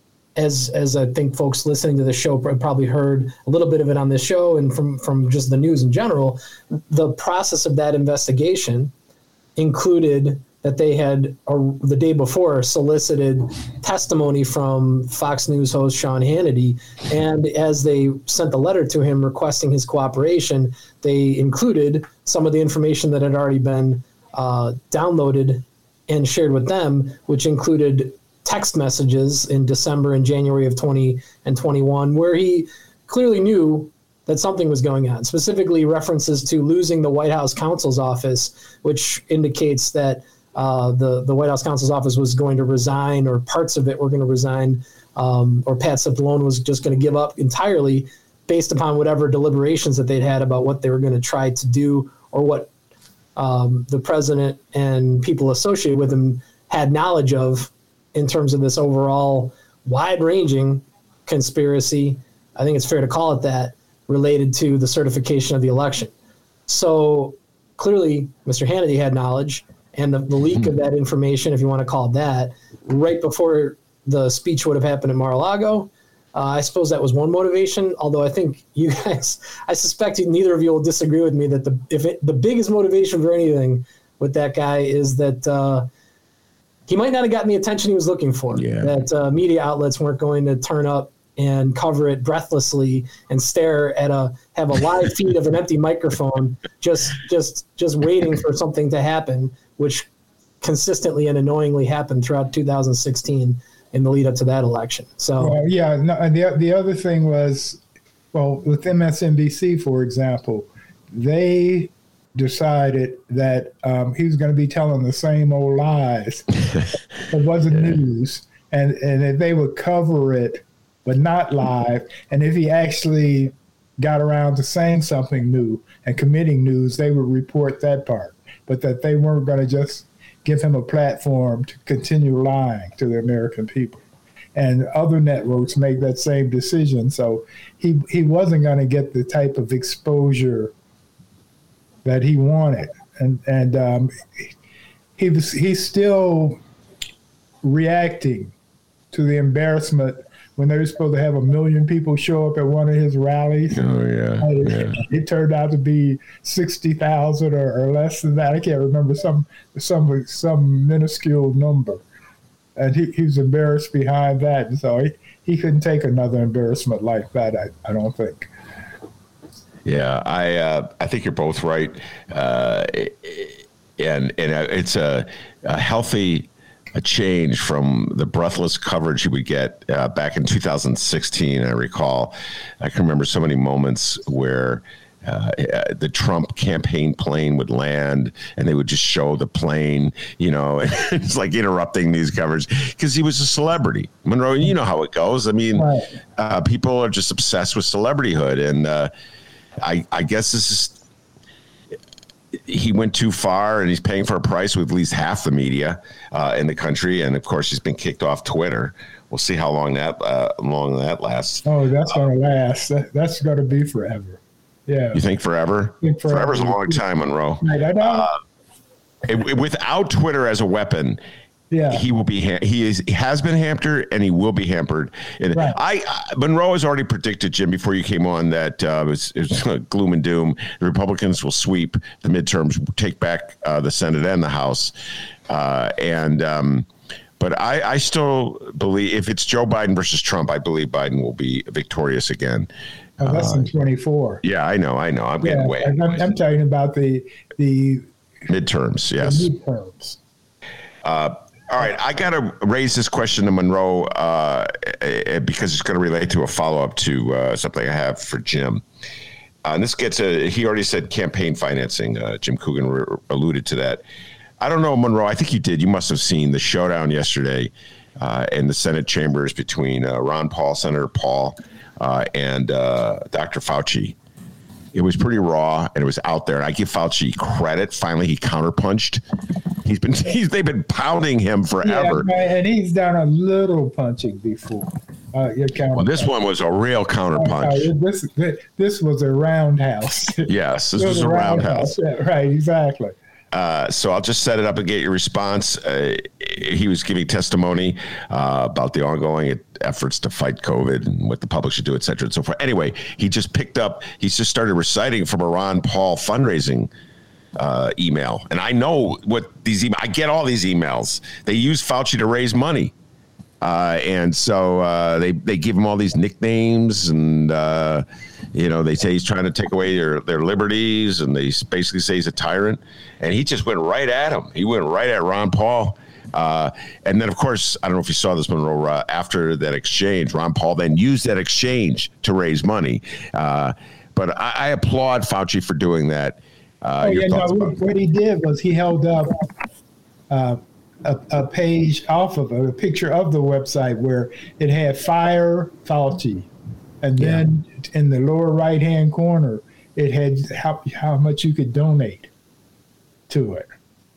as as I think folks listening to the show probably heard a little bit of it on this show and from, from just the news in general, the process of that investigation included that they had, or the day before, solicited testimony from Fox News host Sean Hannity. And as they sent the letter to him requesting his cooperation, they included some of the information that had already been uh, downloaded and shared with them, which included text messages in December and January of twenty and twenty-one, where he clearly knew that something was going on, specifically references to losing the White House counsel's office, which indicates that Uh, the, the White House counsel's office was going to resign, or parts of it were going to resign, um, or Pat Cipollone was just going to give up entirely based upon whatever deliberations that they'd had about what they were going to try to do, or what um, the president and people associated with him had knowledge of in terms of this overall wide-ranging conspiracy, I think it's fair to call it that, related to the certification of the election. So clearly Mister Hannity had knowledge. And the, the leak of that information, if you want to call it that, right before the speech would have happened in Mar-a-Lago, uh, I suppose that was one motivation. Although I think you guys, I suspect neither of you will disagree with me that the if it, the biggest motivation for anything with that guy is that uh, he might not have gotten the attention he was looking for. Yeah. That uh, media outlets weren't going to turn up and cover it breathlessly and stare at a have a live feed of an empty microphone, just just just waiting for something to happen, which consistently and annoyingly happened throughout two thousand sixteen in the lead up to that election. So well, yeah, no, the the other thing was, well, with M S N B C, for example, they decided that um, he was going to be telling the same old lies. It wasn't yeah. news, and and if they would cover it, but not live. And if he actually got around to saying something new and committing news, they would report that part. But that they weren't going to just give him a platform to continue lying to the American people. And other networks make that same decision. So he, he wasn't going to get the type of exposure that he wanted. and and um, he was he's still reacting to the embarrassment when they were supposed to have a million people show up at one of his rallies. Oh yeah, it, yeah. it turned out to be sixty thousand or, or less than that. I can't remember some some some minuscule number, and he, he was embarrassed behind that, and so he, he couldn't take another embarrassment like that. I, I don't think. Yeah, I uh, I think you're both right, uh, and and it's a, a healthy. a change from the breathless coverage you would get uh, back in two thousand sixteen. I recall, I can remember so many moments where uh, the Trump campaign plane would land and they would just show the plane, you know, and it's like interrupting these coverage because he was a celebrity. Monroe, you know how it goes. I mean, right. uh, people are just obsessed with celebrityhood. And uh, I, I guess this is, he went too far and he's paying for a price with at least half the media uh, in the country. And of course he's been kicked off Twitter. We'll see how long that, uh, long that lasts. Oh, that's going to last. That, that's going to be forever. Yeah. You think forever? I think forever. Forever's a long time, Monroe. Right, I know. Uh, it, without Twitter as a weapon, yeah, he will be. Ha- he is. He has been hampered, and he will be hampered. And right. I, I Monroe has already predicted, Jim, before you came on, that uh, it was, it was gloom and doom. The Republicans will sweep the midterms, take back uh, the Senate and the House, uh, and. Um, But I, I still believe if it's Joe Biden versus Trump, I believe Biden will be victorious again. Oh, that's uh, in twenty-four. Yeah, I know, I know. I'm getting yeah, way. I'm, I'm talking about the the midterms. Yes, the midterms. Uh, all right, I got to raise this question to Monroe uh, because it's going to relate to a follow up to uh, something I have for Jim. Uh, and this gets a. He already said campaign financing. Uh, Jim Coogan re- alluded to that. I don't know, Monroe. I think you did. You must have seen the showdown yesterday uh, in the Senate chambers between uh, Ron Paul, Senator Paul, uh, and uh, Doctor Fauci. It was pretty raw, and it was out there. And I give Fauci credit. Finally, he counterpunched. He's been he's they've been pounding him forever, yeah, and he's done a little punching before. Uh, well, this one was a real counterpunch. Uh, this this was a roundhouse. Yes, this was, was a roundhouse. roundhouse. Yeah, right, exactly. Uh, so I'll just set it up and get your response. Uh, he was giving testimony uh, about the ongoing efforts to fight COVID and what the public should do, et cetera, and so forth. Anyway, he just picked up, he's just started reciting from a Ron Paul fundraising uh, email. And I know what these emails, I get all these emails. They use Fauci to raise money. Uh, and so uh, they, they give him all these nicknames and, uh, you know, they say he's trying to take away their, their liberties, and they basically say he's a tyrant. And he just went right at him. He went right at Ron Paul. Uh, and then, of course, I don't know if you saw this, Monroe, uh, after that exchange, Ron Paul then used that exchange to raise money. Uh, but I, I applaud Fauci for doing that. Uh, oh, yeah, no, what he did was he held up uh, a, a page off of a, a picture of the website where it had Fire Fauci. And then yeah. in the lower right-hand corner, it had how, how much you could donate to it.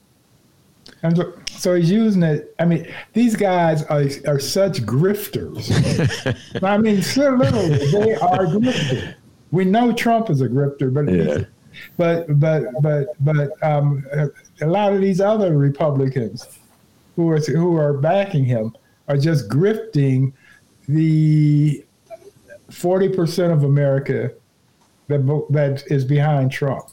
And so, so he's using it. I mean, these guys are, are such grifters. I mean, so literally, they are grifters. We know Trump is a grifter, but yeah. but but but but um, a lot of these other Republicans who are who are backing him are just grifting the forty percent of America that that is behind Trump.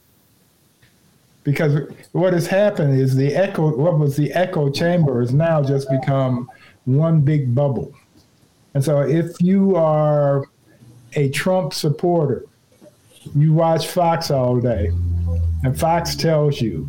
Because what has happened is the echo, what was the echo chamber has now just become one big bubble. And so if you are a Trump supporter, you watch Fox all day, and Fox tells you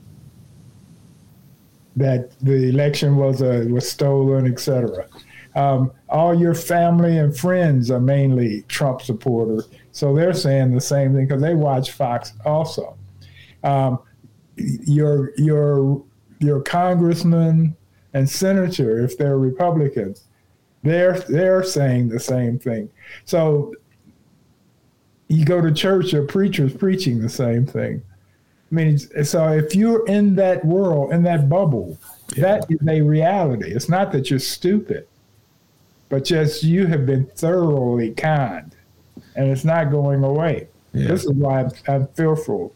that the election was uh, was stolen, et cetera. Um, all your family and friends are mainly Trump supporters, so they're saying the same thing because they watch Fox also. Um, your your your congressman and senator, if they're Republicans, they're they're saying the same thing. So you go to church, your preacher's preaching the same thing. I mean, so if you're in that world, in that bubble, yeah. that is a reality. It's not that you're stupid, but just you have been thoroughly conned, and it's not going away. Yeah. This is why I'm, I'm fearful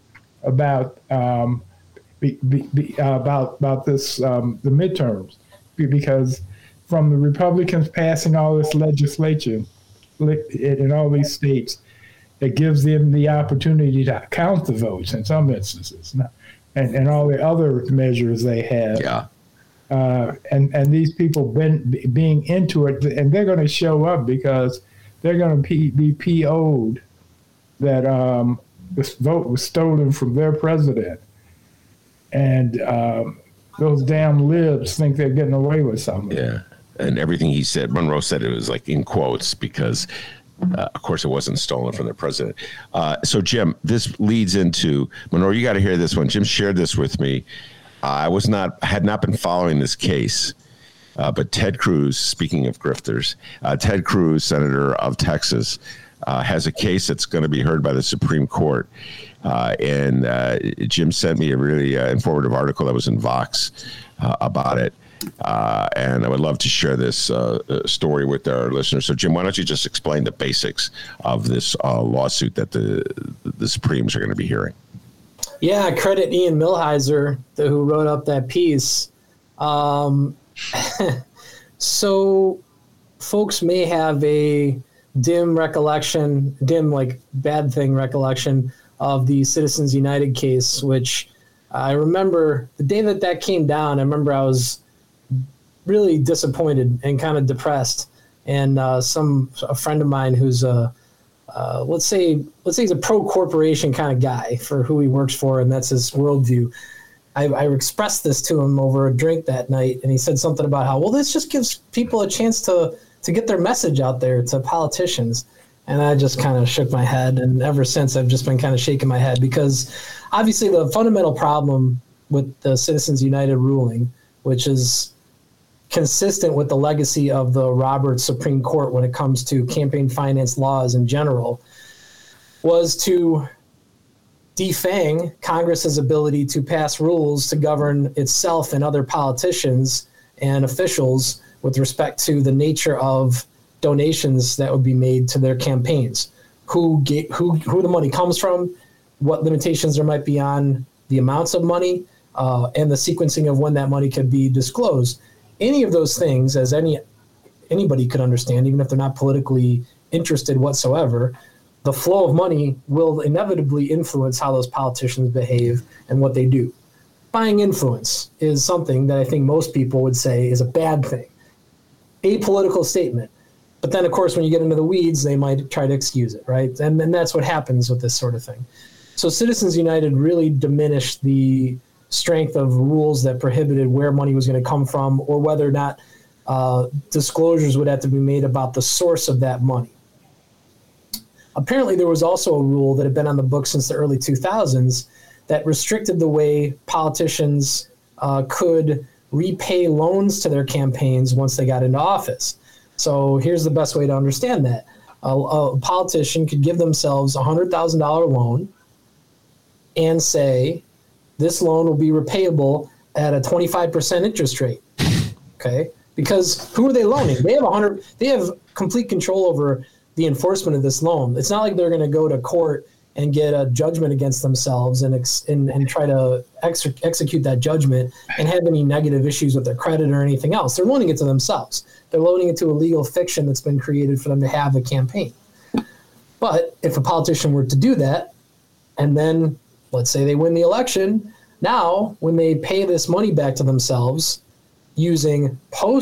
about um, be, be, be, uh, about about this um, the midterms, because from the Republicans passing all this legislation in all these states, it gives them the opportunity to count the votes in some instances, and, and all the other measures they have. Yeah. Uh, and, and these people been being into it, and they're going to show up because they're going to be, be P O'd that um, this vote was stolen from their president. And um, those damn libs think they're getting away with something. Yeah. And everything he said, Monroe said it was like in quotes because, uh, of course, it wasn't stolen from their president. Uh, so, Jim, this leads into, Monroe, you got to hear this one. Jim shared this with me. I was not, had not been following this case, uh, but Ted Cruz, speaking of grifters, uh, Ted Cruz, Senator of Texas, uh, has a case that's going to be heard by the Supreme Court. Uh, and uh, Jim sent me a really uh, informative article that was in Vox uh, about it. Uh, and I would love to share this uh, story with our listeners. So, Jim, why don't you just explain the basics of this uh, lawsuit that the the Supremes are going to be hearing? Yeah, credit Ian Millhiser, the, who wrote up that piece. Um, so folks may have a dim recollection, dim like bad thing recollection of the Citizens United case, which I remember the day that that came down, I remember I was really disappointed and kind of depressed. And uh, some a friend of mine who's a Uh, let's say let's say he's a pro-corporation kind of guy for who he works for, and that's his worldview. I, I expressed this to him over a drink that night, and he said something about how, well, this just gives people a chance to to get their message out there to politicians. And I just kind of shook my head, and ever since I've just been kind of shaking my head, because obviously the fundamental problem with the Citizens United ruling, which is consistent with the legacy of the Roberts Supreme Court when it comes to campaign finance laws in general, was to defang Congress's ability to pass rules to govern itself and other politicians and officials with respect to the nature of donations that would be made to their campaigns, who get, who who the money comes from, what limitations there might be on the amounts of money, uh, and the sequencing of when that money could be disclosed. Any of those things, as any anybody could understand, even if they're not politically interested whatsoever, the flow of money will inevitably influence how those politicians behave and what they do. Buying influence is something that I think most people would say is a bad thing, a political statement. But then, of course, when you get into the weeds, they might try to excuse it, right? And, and that's what happens with this sort of thing. So Citizens United really diminished the strength of rules that prohibited where money was going to come from, or whether or not uh, disclosures would have to be made about the source of that money. Apparently, there was also a rule that had been on the books since the early two thousands that restricted the way politicians uh, could repay loans to their campaigns once they got into office. So here's the best way to understand that. A, a politician could give themselves a one hundred thousand dollars loan and say, this loan will be repayable at a twenty-five percent interest rate. Okay? Because who are they loaning? They have one hundred they have complete control over the enforcement of this loan. It's not like they're going to go to court and get a judgment against themselves and ex, and, and try to ex, execute that judgment and have any negative issues with their credit or anything else. They're loaning it to themselves. They're loaning it to a legal fiction that's been created for them to have a campaign. But if a politician were to do that, and then let's say they win the election, now when they pay this money back to themselves using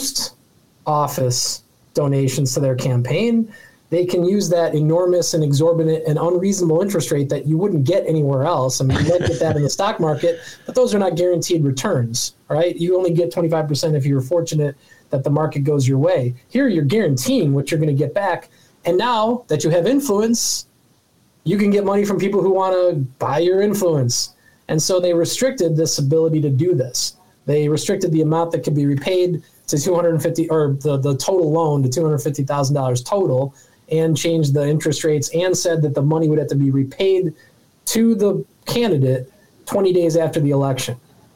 post-office donations to their campaign, they can use that enormous and exorbitant and unreasonable interest rate that you wouldn't get anywhere else. I mean, you might get that in the stock market, but those are not guaranteed returns, all right? You only get twenty-five percent if you're fortunate that the market goes your way. Here, you're guaranteeing what you're going to get back. And now that you have influence, you can get money from people who want to buy your influence. And so they restricted this ability to do this. They restricted the amount that could be repaid to two hundred fifty, or the, the total loan to two hundred fifty thousand dollars total, and changed the interest rates and said that the money would have to be repaid to the candidate twenty days after the election.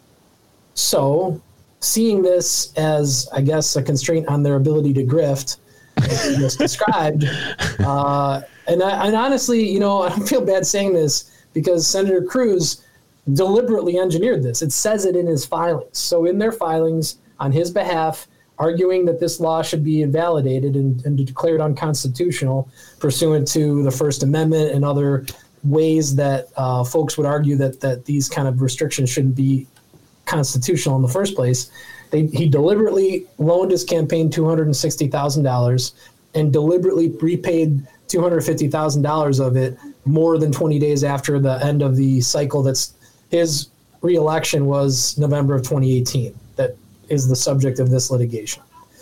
So seeing this as, I guess, a constraint on their ability to grift, as you just described, uh, and, I, and honestly, you know, I don't feel bad saying this because Senator Cruz deliberately engineered this. It says it in his filings. So in their filings on his behalf, arguing that this law should be invalidated and, and declared unconstitutional pursuant to the First Amendment and other ways that uh, folks would argue that that these kind of restrictions shouldn't be constitutional in the first place. They, he deliberately loaned his campaign two hundred sixty thousand dollars and deliberately repaid two hundred fifty thousand dollars of it more than twenty days after the end of the cycle. That's his reelection was November of twenty eighteen. That is the subject of this litigation.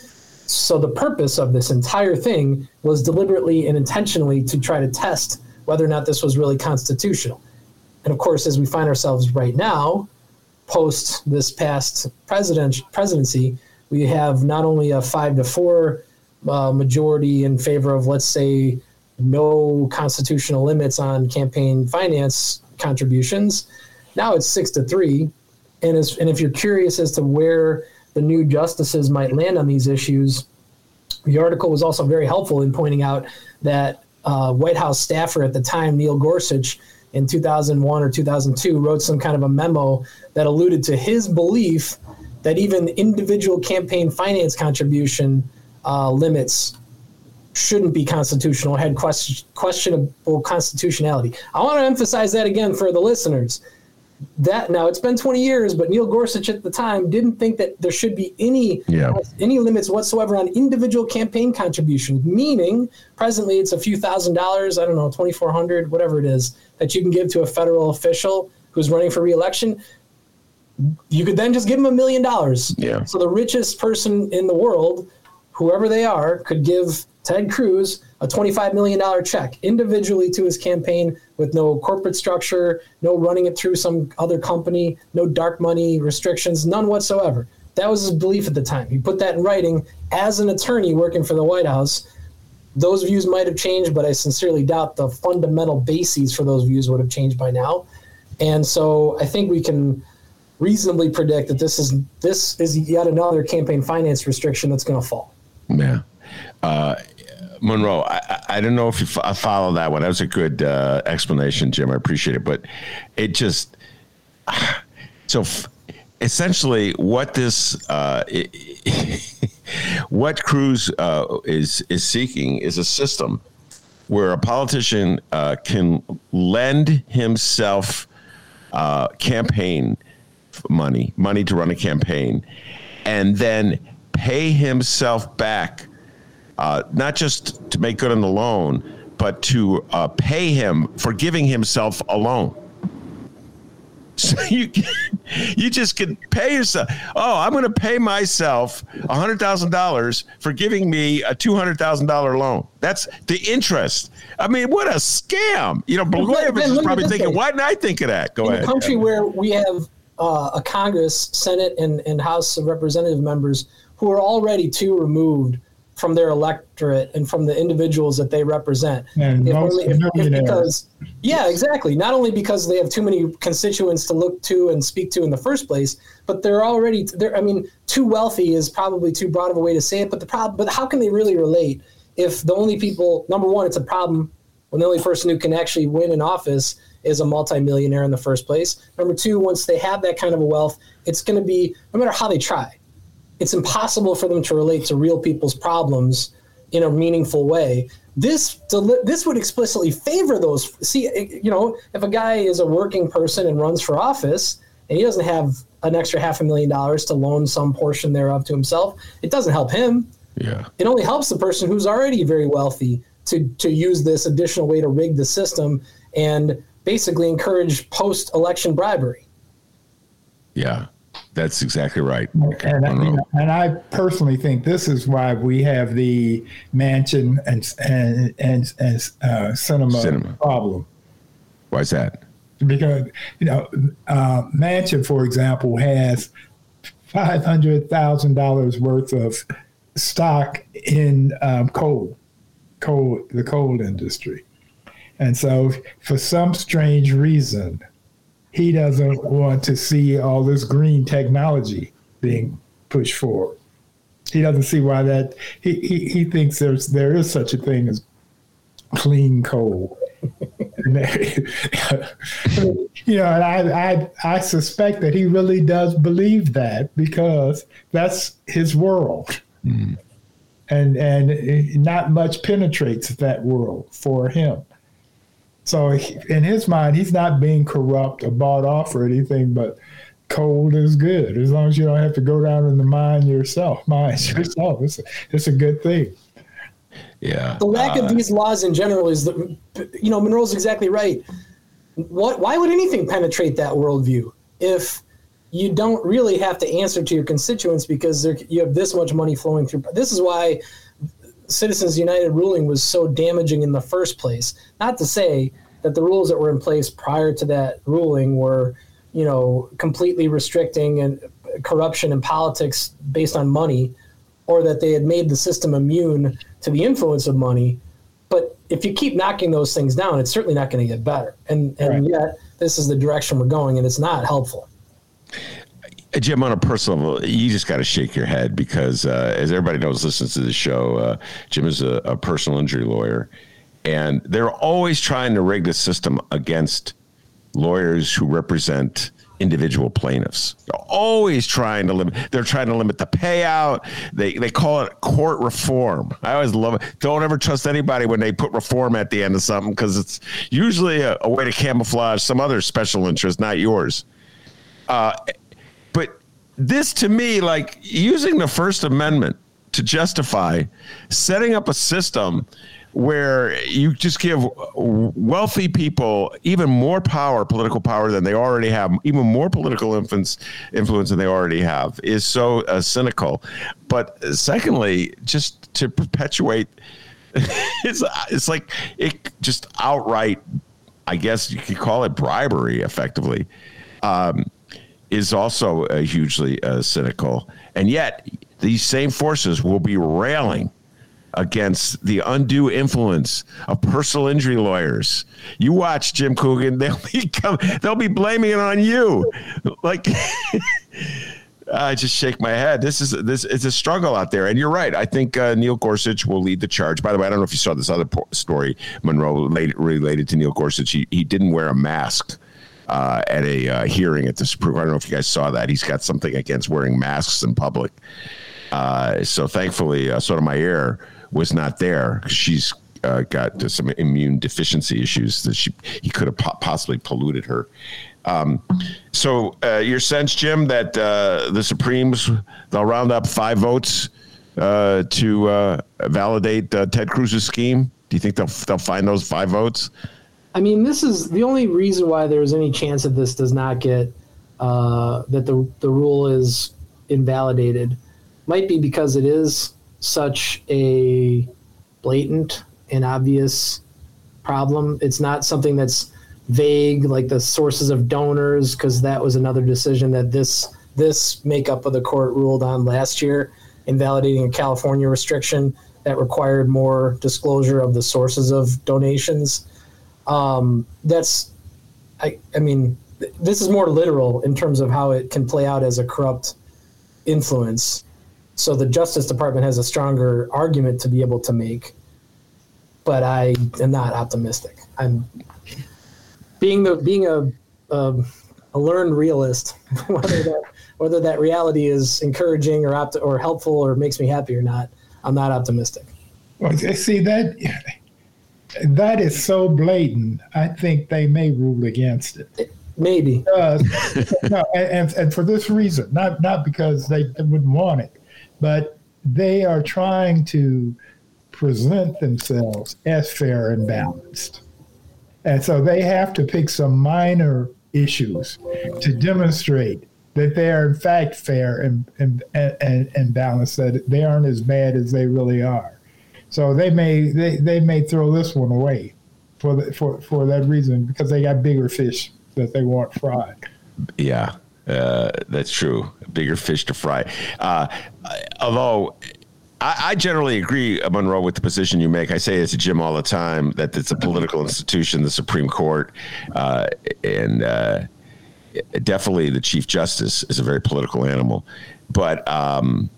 So the purpose of this entire thing was deliberately and intentionally to try to test whether or not this was really constitutional. And of course, as we find ourselves right now, post this past president, presidency, we have not only a five to four uh, majority in favor of, let's say, no constitutional limits on campaign finance contributions. Now it's six to three. And, as, and if you're curious as to where the new justices might land on these issues, the article was also very helpful in pointing out that uh, White House staffer at the time, Neil Gorsuch, in two thousand one or two thousand two, wrote some kind of a memo that alluded to his belief that even individual campaign finance contribution uh, limits shouldn't be constitutional, had question, questionable constitutionality. I want to emphasize that again for the listeners. That now it's been twenty years, but Neil Gorsuch at the time didn't think that there should be any yeah. any limits whatsoever on individual campaign contributions. Meaning, presently it's a few thousand dollars, I don't know, twenty-four hundred, whatever it is, that you can give to a federal official who's running for re-election. You could then just give them a million dollars. Yeah. So the richest person in the world, whoever they are, could give Ted Cruz a twenty-five million dollars check individually to his campaign with no corporate structure, no running it through some other company, no dark money restrictions, none whatsoever. That was his belief at the time. He put that in writing as an attorney working for the White House. Those views might have changed, but I sincerely doubt the fundamental bases for those views would have changed by now. And so I think we can reasonably predict that this is this is yet another campaign finance restriction that's going to fall. Yeah. Uh, Monroe, I, I don't know if you f- follow that one. That was a good uh, explanation, Jim. I appreciate it. But it just, so f- essentially what this, uh, it, what Cruz uh, is, is seeking is a system where a politician uh, can lend himself uh, campaign money, money to run a campaign, and then pay himself back. Uh, not just to make good on the loan, but to uh, pay him for giving himself a loan. So you you just can pay yourself. Oh, I'm going to pay myself one hundred thousand dollars for giving me a two hundred thousand dollars loan. That's the interest. I mean, what a scam. You know, Blagojevich is probably thinking, way. Why didn't I think of that? Go In ahead. In a country where we have uh, a Congress, Senate, and, and House of Representative members who are already too removed from their electorate and from the individuals that they represent. And if most only, if, if because, millionaires. yeah, exactly. Not only because they have too many constituents to look to and speak to in the first place, but they're already, they're, I mean, too wealthy is probably too broad of a way to say it, but the problem, but how can they really relate if the only people, number one, it's a problem when the only person who can actually win in office is a multimillionaire in the first place. Number two, once they have that kind of a wealth, it's going to be, no matter how they try, it's impossible for them to relate to real people's problems in a meaningful way. This this would explicitly favor those. See, you know, if a guy is a working person and runs for office and he doesn't have an extra half a million dollars to loan some portion thereof to himself, it doesn't help him. Yeah. It only helps the person who's already very wealthy to to use this additional way to rig the system and basically encourage post-election bribery. Yeah. That's exactly right. And, I, you know, and I personally think this is why we have the Manchin and and and, and uh, Sinema, Sinema problem. Why is that? Because you know, uh, Manchin, for example, has five hundred thousand dollars worth of stock in um, coal, coal, the coal industry, and so for some strange reason, he doesn't want to see all this green technology being pushed forward. He doesn't see why that. He he, he thinks there's there is such a thing as clean coal. you know, and I, I I suspect that he really does believe that because that's his world, mm. and and not much penetrates that world for him. So in his mind, he's not being corrupt or bought off or anything, but cold is good as long as you don't have to go down in the mine yourself. Mine yourself, it's a, it's a good thing. Yeah. The lack uh, of these laws in general is the, you know, Monroe's exactly right. What? Why would anything penetrate that worldview if you don't really have to answer to your constituents because you have this much money flowing through? This is why Citizens United ruling was so damaging in the first place. Not to say that the rules that were in place prior to that ruling were, you know, completely restricting and corruption in politics based on money, or that they had made the system immune to the influence of money. But if you keep knocking those things down, it's certainly not going to get better. And, and right. yet this is the direction we're going, and it's not helpful. Jim, on a personal level, you just got to shake your head because, uh, as everybody knows, listens to the show, uh, Jim is a, a personal injury lawyer, and they're always trying to rig the system against lawyers who represent individual plaintiffs. They're always trying to limit. They're trying to limit the payout. They they call it court reform. I always love it. Don't ever trust anybody when they put reform at the end of something because it's usually a, a way to camouflage some other special interest, not yours. Uh, but this, to me, like using the First Amendment to justify setting up a system where you just give wealthy people even more power, political power than they already have, even more political influence, influence than they already have, is so uh, cynical. But secondly, just to perpetuate, it's it's like it just outright, I guess you could call it bribery, effectively, um, is also uh, hugely uh, cynical. And yet, these same forces will be railing against the undue influence of personal injury lawyers. You watch, Jim Coogan, they'll be come, they'll be blaming it on you. Like, I just shake my head. This is this it's a struggle out there, and you're right. I think uh, Neil Gorsuch will lead the charge. By the way, I don't know if you saw this other po- story, Monroe, related, related to Neil Gorsuch. He, he didn't wear a mask uh, at a uh, hearing at the Supreme Court. I don't know if you guys saw that. He's got something against wearing masks in public. Uh, so thankfully, uh, Sotomayor was not there. She's uh, got some immune deficiency issues that she he could have po- possibly polluted her. Um, so uh, your sense, Jim, that uh, the Supremes, they'll round up five votes uh, to uh, validate uh, Ted Cruz's scheme? Do you think they'll they'll find those five votes? I mean, this is the only reason why there's any chance that this does not get uh, that the the rule is invalidated might be because it is such a blatant and obvious problem. It's not something that's vague, like the sources of donors, because that was another decision that this this makeup of the court ruled on last year, invalidating a California restriction that required more disclosure of the sources of donations. Um, that's, I, I mean, th- this is more literal in terms of how it can play out as a corrupt influence. So the Justice Department has a stronger argument to be able to make, but I am not optimistic. I'm being the being a a, a learned realist. Whether that whether that reality is encouraging or opt- or helpful or makes me happy or not, I'm not optimistic. Well, see that that is so blatant. I think they may rule against it. Maybe. Uh, no, and and for this reason, not not because they wouldn't want it. But they are trying to present themselves as fair and balanced. And so they have to pick some minor issues to demonstrate that they are in fact fair and, and, and, and balanced, that they aren't as bad as they really are. So they may they, they may throw this one away for, the, for, for that reason, because they got bigger fish that they want fried. Yeah. Uh, that's true. Bigger fish to fry. Uh, although I, I generally agree, Monroe, with the position you make. I say it to Jim all the time that it's a political institution, the Supreme Court, uh, and uh, definitely the Chief Justice is a very political animal. But um,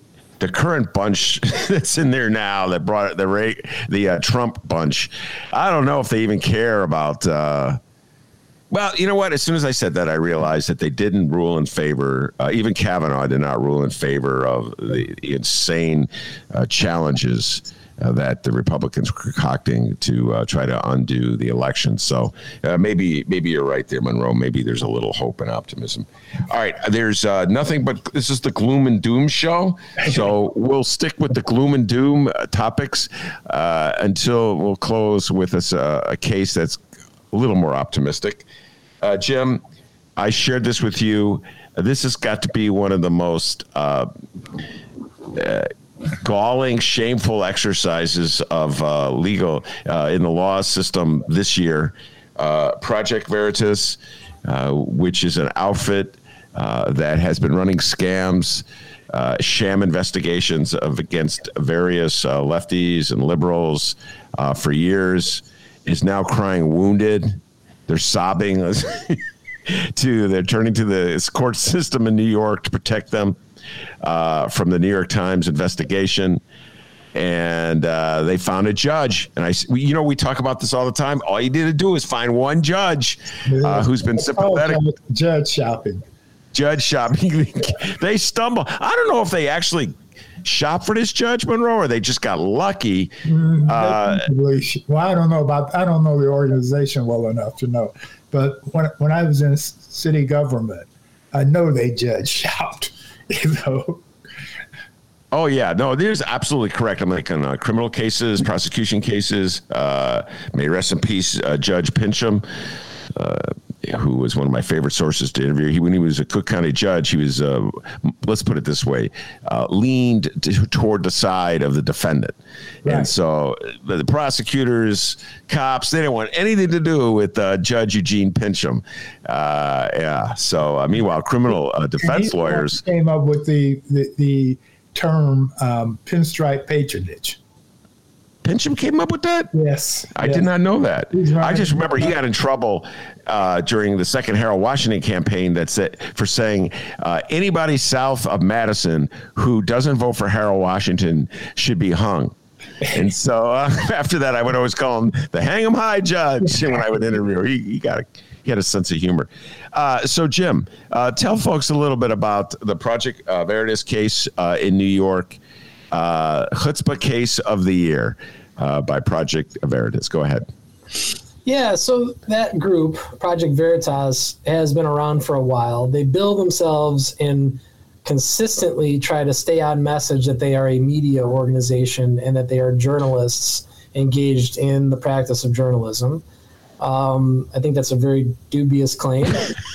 the current bunch that's in there now that brought the rate, the uh, Trump bunch, I don't know if they even care about. Uh, well, you know what? As soon as I said that, I realized that they didn't rule in favor. Uh, even Kavanaugh did not rule in favor of the, the insane uh, challenges Uh, that the Republicans were concocting to uh, try to undo the election. So uh, maybe maybe you're right there, Monroe. Maybe there's a little hope and optimism. All right, there's uh, nothing but this is the gloom and doom show. So we'll stick with the gloom and doom uh, topics uh, until we'll close with us uh, a case that's a little more optimistic. Uh, Jim, I shared this with you. This has got to be one of the most uh, uh, galling, shameful exercises of uh, legal uh, in the law system this year. Uh, Project Veritas, uh, which is an outfit uh, that has been running scams, uh, sham investigations of against various uh, lefties and liberals uh, for years, is now crying wounded. They're sobbing. to they're turning to the court system in New York to protect them uh, from the New York Times investigation. And uh, they found a judge. And I, you know, we talk about this all the time. All you need to do is find one judge uh, who's been sympathetic. Oh, judge shopping. Judge shopping. They stumble. I don't know if they actually shop for this Judge Monroe or they just got lucky. Mm, uh, well, I don't know about, I don't know the organization well enough to know. But when when I was in city government, I know they judge shopped, you know. Oh, yeah. No, there's absolutely correct. I'm like on uh, criminal cases, prosecution cases. Uh, may rest in peace, uh, Judge Pincham, uh, who was one of my favorite sources to interview. He, when he was a Cook County judge, he was, uh, let's put it this way, uh, leaned to, toward the side of the defendant. Right. And so the, the prosecutors, cops, they didn't want anything to do with uh, Judge Eugene Pincham. Uh, yeah. So uh, meanwhile, criminal uh, defense lawyers came up with the, the, the term um, pinstripe patronage. Pincham came up with that? Yes. I yes. did not know that. I just remember he got in trouble uh, during the second Harold Washington campaign that said, for saying uh, anybody south of Madison who doesn't vote for Harold Washington should be hung. And so uh, after that, I would always call him the hang 'em high judge when I would interview her. He, he got a, he had a sense of humor. Uh, so, Jim, uh, tell folks a little bit about the Project uh, Veritas case uh, in New York. Uh, Chutzpah case of the year uh, by Project Veritas. Go ahead. Yeah, so that group, Project Veritas, has been around for a while. They bill themselves and consistently try to stay on message that they are a media organization and that they are journalists engaged in the practice of journalism. Um, I think that's a very dubious claim.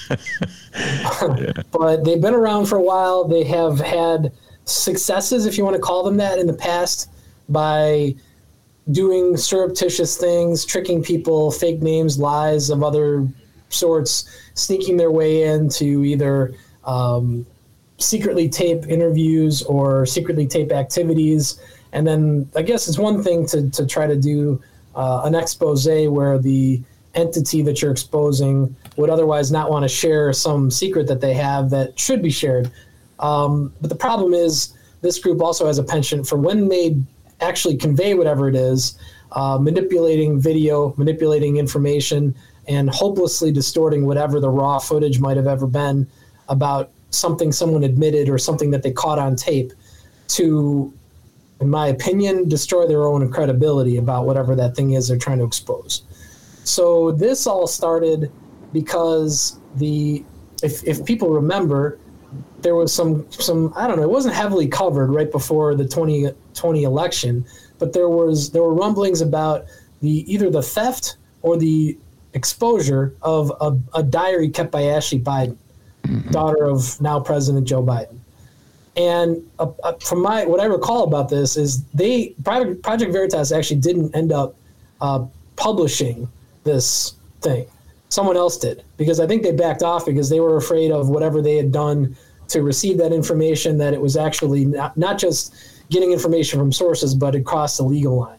Yeah. But they've been around for a while. They have had successes, if you want to call them that, in the past by doing surreptitious things, tricking people, fake names, lies of other sorts, sneaking their way into either um, secretly tape interviews or secretly tape activities. And then I guess it's one thing to, to try to do uh, an expose where the entity that you're exposing would otherwise not want to share some secret that they have that should be shared. Um, but the problem is this group also has a penchant for when they actually convey whatever it is, uh, manipulating video, manipulating information, and hopelessly distorting whatever the raw footage might have ever been about something someone admitted or something that they caught on tape to, in my opinion, destroy their own credibility about whatever that thing is they're trying to expose. So this all started because the, if, if people remember, there was some, some, I don't know, it wasn't heavily covered right before the twenty twenty election, but there was, there were rumblings about the, either the theft or the exposure of a, a diary kept by Ashley Biden, mm-hmm. daughter of now President Joe Biden. And uh, uh, from my, what I recall about this is they, Project Veritas actually didn't end up uh, publishing this thing. Someone else did, because I think they backed off because they were afraid of whatever they had done to receive that information, that it was actually not, not just getting information from sources, but it crossed the legal line.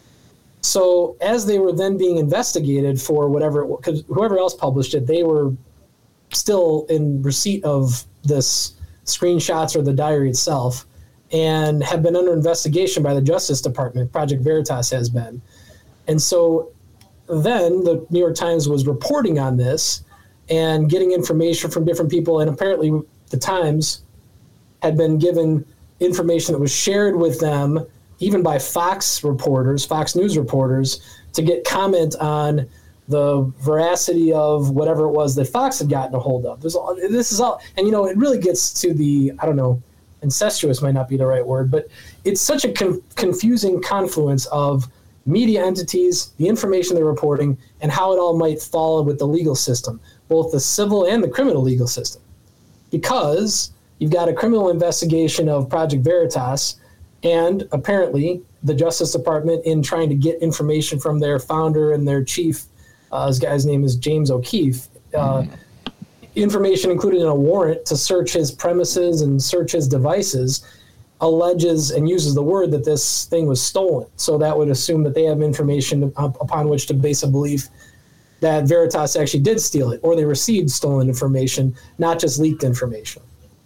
So as they were then being investigated for whatever, because whoever else published it, they were still in receipt of this screenshots or the diary itself. and have been under investigation by the Justice Department. Project Veritas has been. And so then the New York Times was reporting on this and getting information from different people. And apparently the Times had been given information that was shared with them, even by Fox reporters, Fox News reporters, to get comment on the veracity of whatever it was that Fox had gotten a hold of. There's all, this is all, and you know, it really gets to the, I don't know, incestuous might not be the right word, but it's such a con- confusing confluence of media entities, the information they're reporting, and how it all might fall with the legal system, both the civil and the criminal legal system. Because you've got a criminal investigation of Project Veritas, and apparently the Justice Department, in trying to get information from their founder and their chief, uh, this guy's name is James O'Keefe, uh, mm. information included in a warrant to search his premises and search his devices, alleges and uses the word that this thing was stolen. So that would assume that they have information up, upon which to base a belief that Veritas actually did steal it, or they received stolen information, not just leaked information.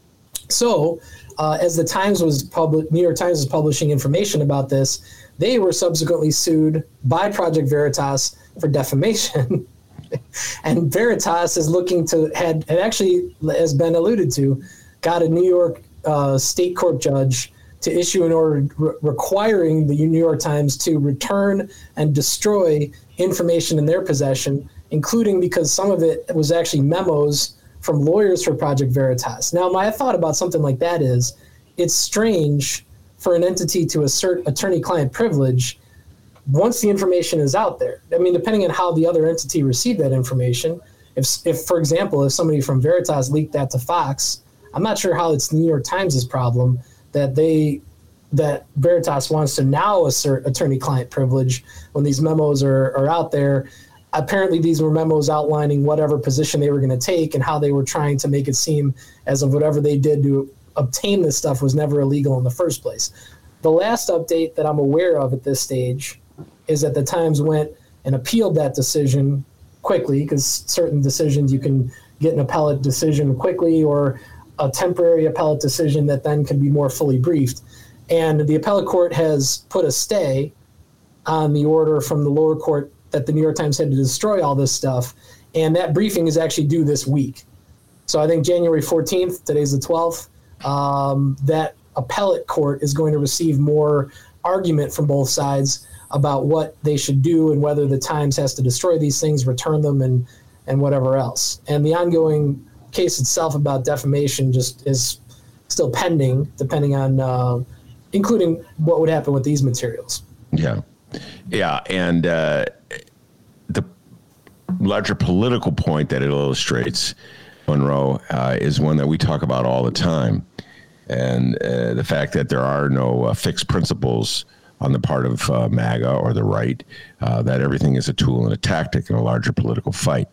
So uh, as the Times was public, New York Times was publishing information about this, they were subsequently sued by Project Veritas for defamation. And Veritas is looking to, had, had actually, as Ben alluded to, got a New York uh, state court judge to issue an order re- requiring the New York Times to return and destroy information in their possession, including because some of it was actually memos from lawyers for Project Veritas. Now, my thought about something like that is, it's strange for an entity to assert attorney-client privilege once the information is out there. I mean, depending on how the other entity received that information, if, if for example, if somebody from Veritas leaked that to Fox, I'm not sure how it's the New York Times' problem that they that Veritas wants to now assert attorney-client privilege when these memos are, are out there. Apparently, these were memos outlining whatever position they were going to take and how they were trying to make it seem as if whatever they did to obtain this stuff was never illegal in the first place. The last update that I'm aware of at this stage is that the Times went and appealed that decision quickly, because certain decisions you can get an appellate decision quickly, or a temporary appellate decision that then can be more fully briefed. And the appellate court has put a stay on the order from the lower court that the New York Times had to destroy all this stuff. And that briefing is actually due this week. So I think January fourteenth, today's the twelfth, um, that appellate court is going to receive more argument from both sides about what they should do and whether the Times has to destroy these things, return them, and and whatever else. And the ongoing case itself about defamation just is still pending, depending on, uh, including what would happen with these materials. Yeah. Yeah. And uh, the larger political point that it illustrates, Monroe, uh, is one that we talk about all the time. And uh, the fact that there are no uh, fixed principles on the part of uh, MAGA or the right, uh, that everything is a tool and a tactic in a larger political fight.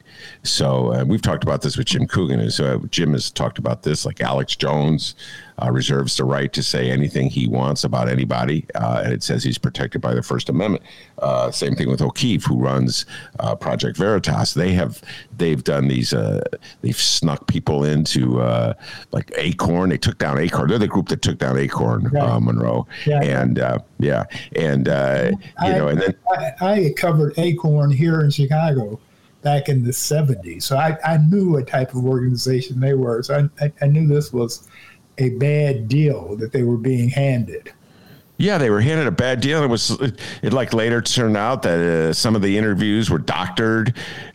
So uh, we've talked about this with Jim Coogan. So uh, Jim has talked about this, like Alex Jones uh, reserves the right to say anything he wants about anybody, uh, and it says he's protected by the First Amendment. Uh, same thing with O'Keefe, who runs uh, Project Veritas. They have they've done these. Uh, they've snuck people into uh, like Acorn. They took down Acorn. They're the group that took down Acorn, right. uh, Monroe. Yeah. And uh, yeah, and uh, I, you know, and then I, I covered Acorn here in Chicago back in the seventies, so I, I knew what type of organization they were. So I, I, I knew this was a bad deal that they were being handed. Yeah, they were handed a bad deal. It was it, it like later turned out that uh, some of the interviews were doctored,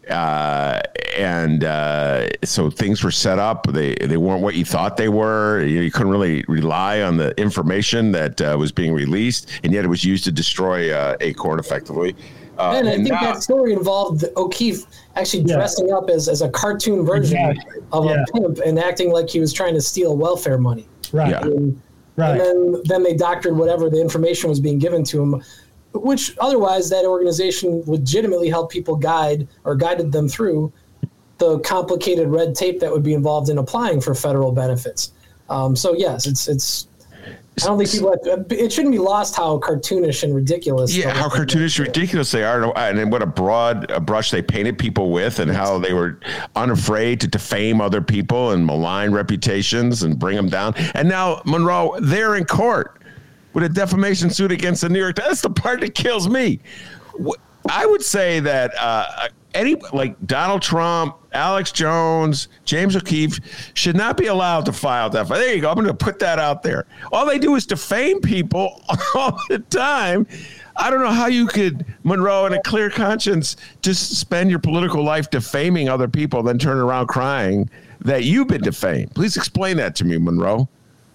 uh, and uh, so things were set up. They they weren't what you thought they were. You, you couldn't really rely on the information that uh, was being released, and yet it was used to destroy uh, Acorn effectively. Uh, and I and think now, that story involved O'Keefe actually yeah. dressing up as, as a cartoon version exactly. of yeah. a pimp and acting like he was trying to steal welfare money. Right. Yeah. And, right. and then, then they doctored whatever the information was being given to him, which otherwise that organization legitimately helped people guide or guided them through the complicated red tape that would be involved in applying for federal benefits. Um, so yes, it's it's I don't think people have, it shouldn't be lost how cartoonish and ridiculous. Yeah, how cartoonish and ridiculous they are, and then what a broad a brush they painted people with, and how they were unafraid to defame other people and malign reputations and bring them down. And now, Monroe, they're in court with a defamation suit against the New York. That's the part that kills me. I would say that uh, any like Donald Trump, Alex Jones, James O'Keefe should not be allowed to file that. There you go. I'm going to put that out there. All they do is defame people all the time. I don't know how you could, Monroe, in a clear conscience, just spend your political life defaming other people, then turn around crying that you've been defamed. Please explain that to me, Monroe.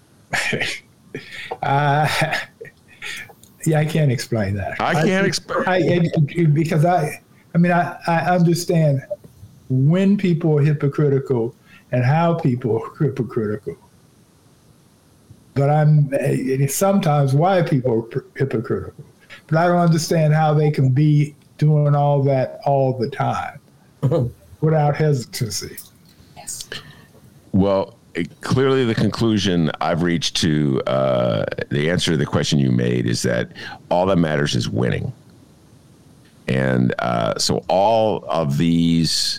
uh, yeah, I can't explain that. I can't explain. I, I, because I, I mean, I, I understand when people are hypocritical and how people are hypocritical. But I'm sometimes why people are hypocritical. But I don't understand how they can be doing all that all the time without hesitancy. Yes. Well, clearly the conclusion I've reached to uh, the answer to the question you made is that all that matters is winning. And uh, so all of these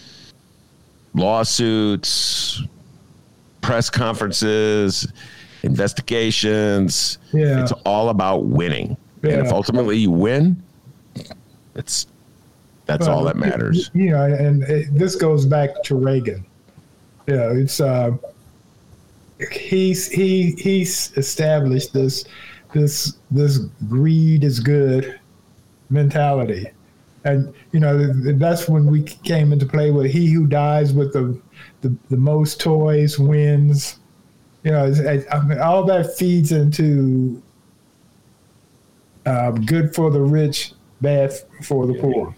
lawsuits, press conferences, investigations, yeah. It's all about winning. Yeah. And if ultimately you win, it's that's well, all that matters. You know, and it, this goes back to Reagan. You know, it's uh, he's he he's established this this this greed is good mentality. And, you know, that's when we came into play with he who dies with the the, the most toys wins. You know, I mean, all that feeds into um, good for the rich, bad for the poor.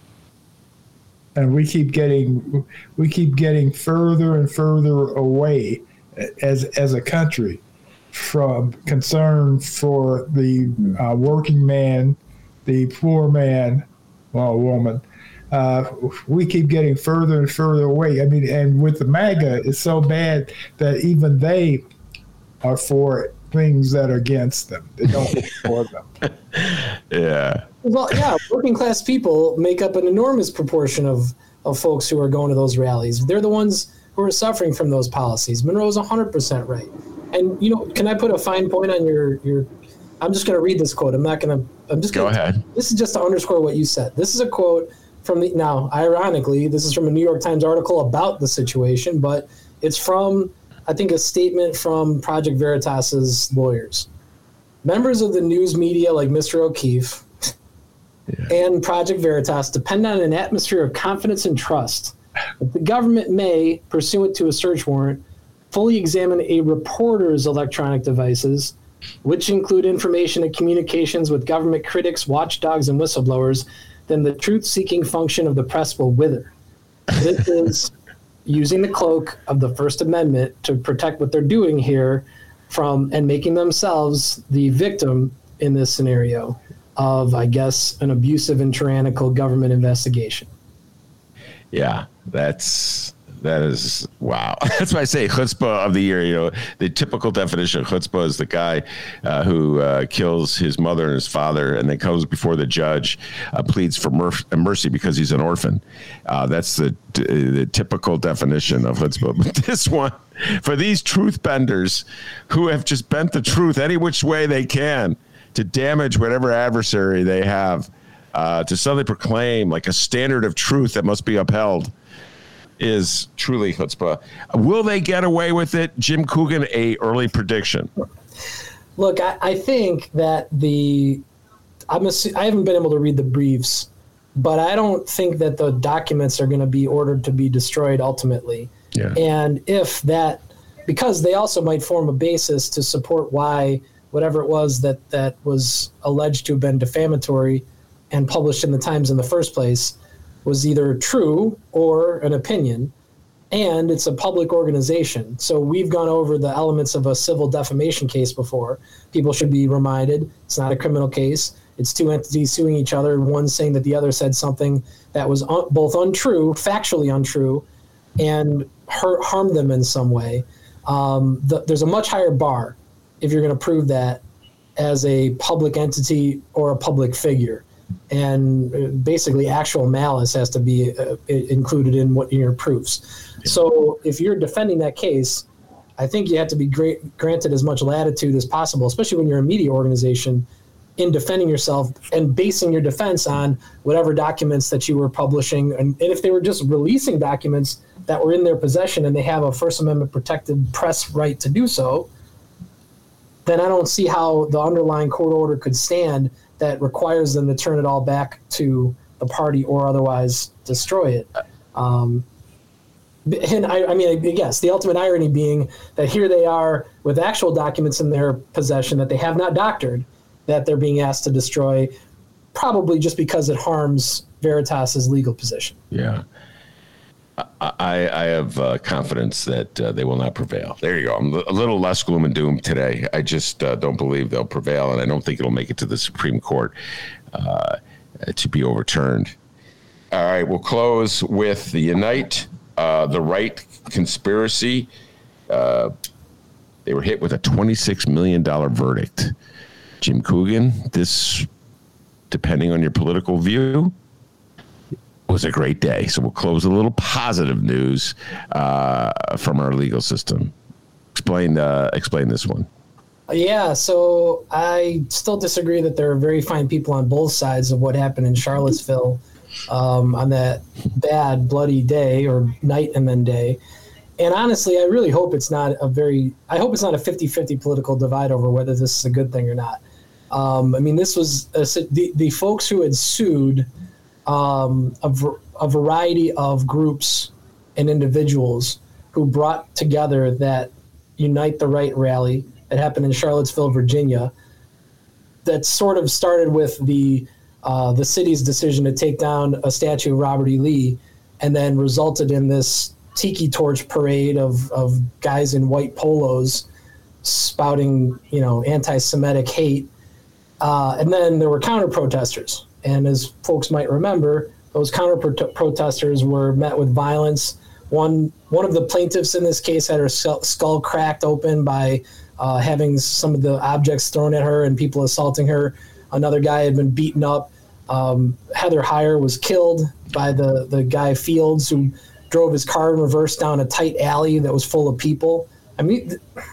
And we keep getting we keep getting further and further away as as a country from concern for the uh, working man, the poor man, well, woman. Uh, we keep getting further and further away. I mean, and with the MAGA, it's so bad that even they are for things that are against them. They don't support them. Yeah. Well, yeah, working class people make up an enormous proportion of, of folks who are going to those rallies. They're the ones who are suffering from those policies. Monroe's one hundred percent right. And, you know, can I put a fine point on your, your I'm just going to read this quote. I'm not going to, I'm just going to. Go ahead. This is just to underscore what you said. This is a quote from the, now, ironically, this is from a New York Times article about the situation, but it's from, I think, a statement from Project Veritas's lawyers. Members of the news media like Mister O'Keefe yeah. and Project Veritas depend on an atmosphere of confidence and trust that the government may, pursuant to a search warrant, fully examine a reporter's electronic devices, which include information and communications with government critics, watchdogs, and whistleblowers, then the truth-seeking function of the press will wither. This is using the cloak of the First Amendment to protect what they're doing here from and making themselves the victim in this scenario of, I guess, an abusive and tyrannical government investigation. Yeah, that's that is wow. That's why I say chutzpah of the year. You know, the typical definition of chutzpah is the guy uh, who uh, kills his mother and his father, and then comes before the judge, uh, pleads for mer- mercy because he's an orphan. Uh, that's the the typical definition of chutzpah. But this one, for these truth benders who have just bent the truth any which way they can to damage whatever adversary they have, uh, to suddenly proclaim like a standard of truth that must be upheld, is truly chutzpah. Will they get away with it? Jim Coogan, a early prediction. Look, I, I think that the I'm assu- I haven't been able to read the briefs, but I don't think that the documents are going to be ordered to be destroyed ultimately. Yeah. And if that, because they also might form a basis to support why whatever it was that that was alleged to have been defamatory and published in the Times in the first place was either true or an opinion, and it's a public organization. So we've gone over the elements of a civil defamation case before. People should be reminded it's not a criminal case. It's two entities suing each other, one saying that the other said something that was un- both untrue, factually untrue, and hurt, harmed them in some way. Um, the, there's a much higher bar if you're going to prove that as a public entity or a public figure. And basically actual malice has to be uh, included in what in your proofs. Yeah. So if you're defending that case, I think you have to be great, granted as much latitude as possible, especially when you're a media organization, in defending yourself and basing your defense on whatever documents that you were publishing. And, and if they were just releasing documents that were in their possession and they have a First Amendment protected press right to do so, then I don't see how the underlying court order could stand that requires them to turn it all back to the party or otherwise destroy it. Um, and I, I mean, yes, the ultimate irony being that here they are with actual documents in their possession that they have not doctored, that they're being asked to destroy, probably just because it harms Veritas's legal position. Yeah. I, I have uh, confidence that uh, they will not prevail. There you go. I'm a little less gloom and doom today. I just uh, don't believe they'll prevail, and I don't think it'll make it to the Supreme Court uh, to be overturned. All right, we'll close with the Unite uh, the Right conspiracy. Uh, they were hit with a twenty-six million dollars verdict. Jim Coogan, this, depending on your political view, was a great day. So we'll close with a little positive news uh, from our legal system. Explain, uh, explain this one. Yeah, so I still disagree that there are very fine people on both sides of what happened in Charlottesville um, on that bad, bloody day or night and then day. And honestly, I really hope it's not a very, I hope it's not a fifty-fifty political divide over whether this is a good thing or not. Um, I mean, this was a, the, the folks who had sued Um, a, a variety of groups and individuals who brought together that Unite the Right rally that happened in Charlottesville, Virginia, that sort of started with the uh, the city's decision to take down a statue of Robert E. Lee, and then resulted in this tiki torch parade of, of guys in white polos spouting, you know, anti-Semitic hate. Uh, and then there were counter-protesters. And as folks might remember, those counter-protesters were met with violence. One one of the plaintiffs in this case had her skull cracked open by uh, having some of the objects thrown at her and people assaulting her. Another guy had been beaten up. Um, Heather Heyer was killed by the, the guy Fields, who drove his car in reverse down a tight alley that was full of people. I mean,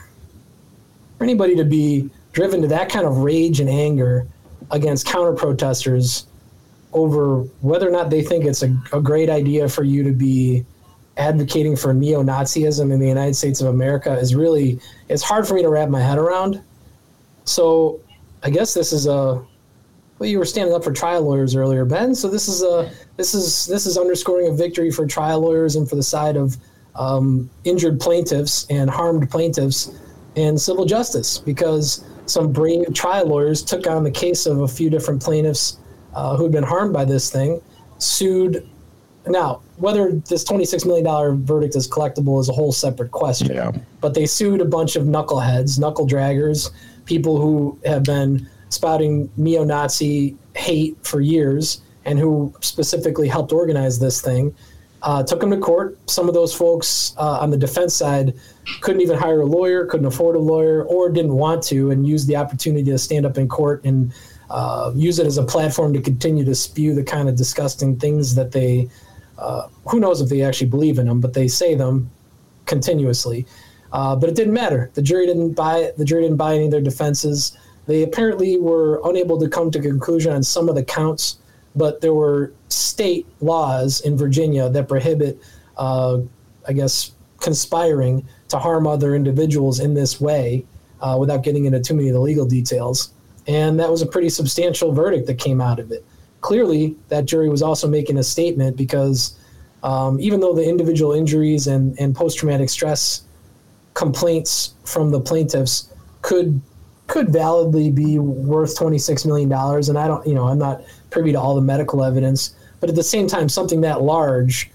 for anybody to be driven to that kind of rage and anger against counter-protesters over whether or not they think it's a, a great idea for you to be advocating for neo-Nazism in the United States of America is really, it's hard for me to wrap my head around. So I guess this is a, well, you were standing up for trial lawyers earlier, Ben. So this is a, this is, this is underscoring a victory for trial lawyers and for the side of um, injured plaintiffs and harmed plaintiffs in civil justice, because some brave trial lawyers took on the case of a few different plaintiffs uh, who had been harmed by this thing, sued. Now, whether this twenty-six million dollars verdict is collectible is a whole separate question. Yeah. But they sued a bunch of knuckleheads, knuckle draggers, people who have been spouting neo-Nazi hate for years and who specifically helped organize this thing. Uh, took them to court. Some of those folks uh, on the defense side couldn't even hire a lawyer, couldn't afford a lawyer, or didn't want to, and used the opportunity to stand up in court and uh, use it as a platform to continue to spew the kind of disgusting things that they, uh, who knows if they actually believe in them, but they say them continuously. Uh, but it didn't matter. The jury didn't buy it. The jury didn't buy any of their defenses. They apparently were unable to come to a conclusion on some of the counts, but there were state laws in Virginia that prohibit, uh, I guess, conspiring to harm other individuals in this way uh, without getting into too many of the legal details. And that was a pretty substantial verdict that came out of it. Clearly, that jury was also making a statement because um, even though the individual injuries and, and post-traumatic stress complaints from the plaintiffs could could validly be worth twenty-six million dollars, and I don't, you know, I'm not privy to all the medical evidence, but at the same time, something that large,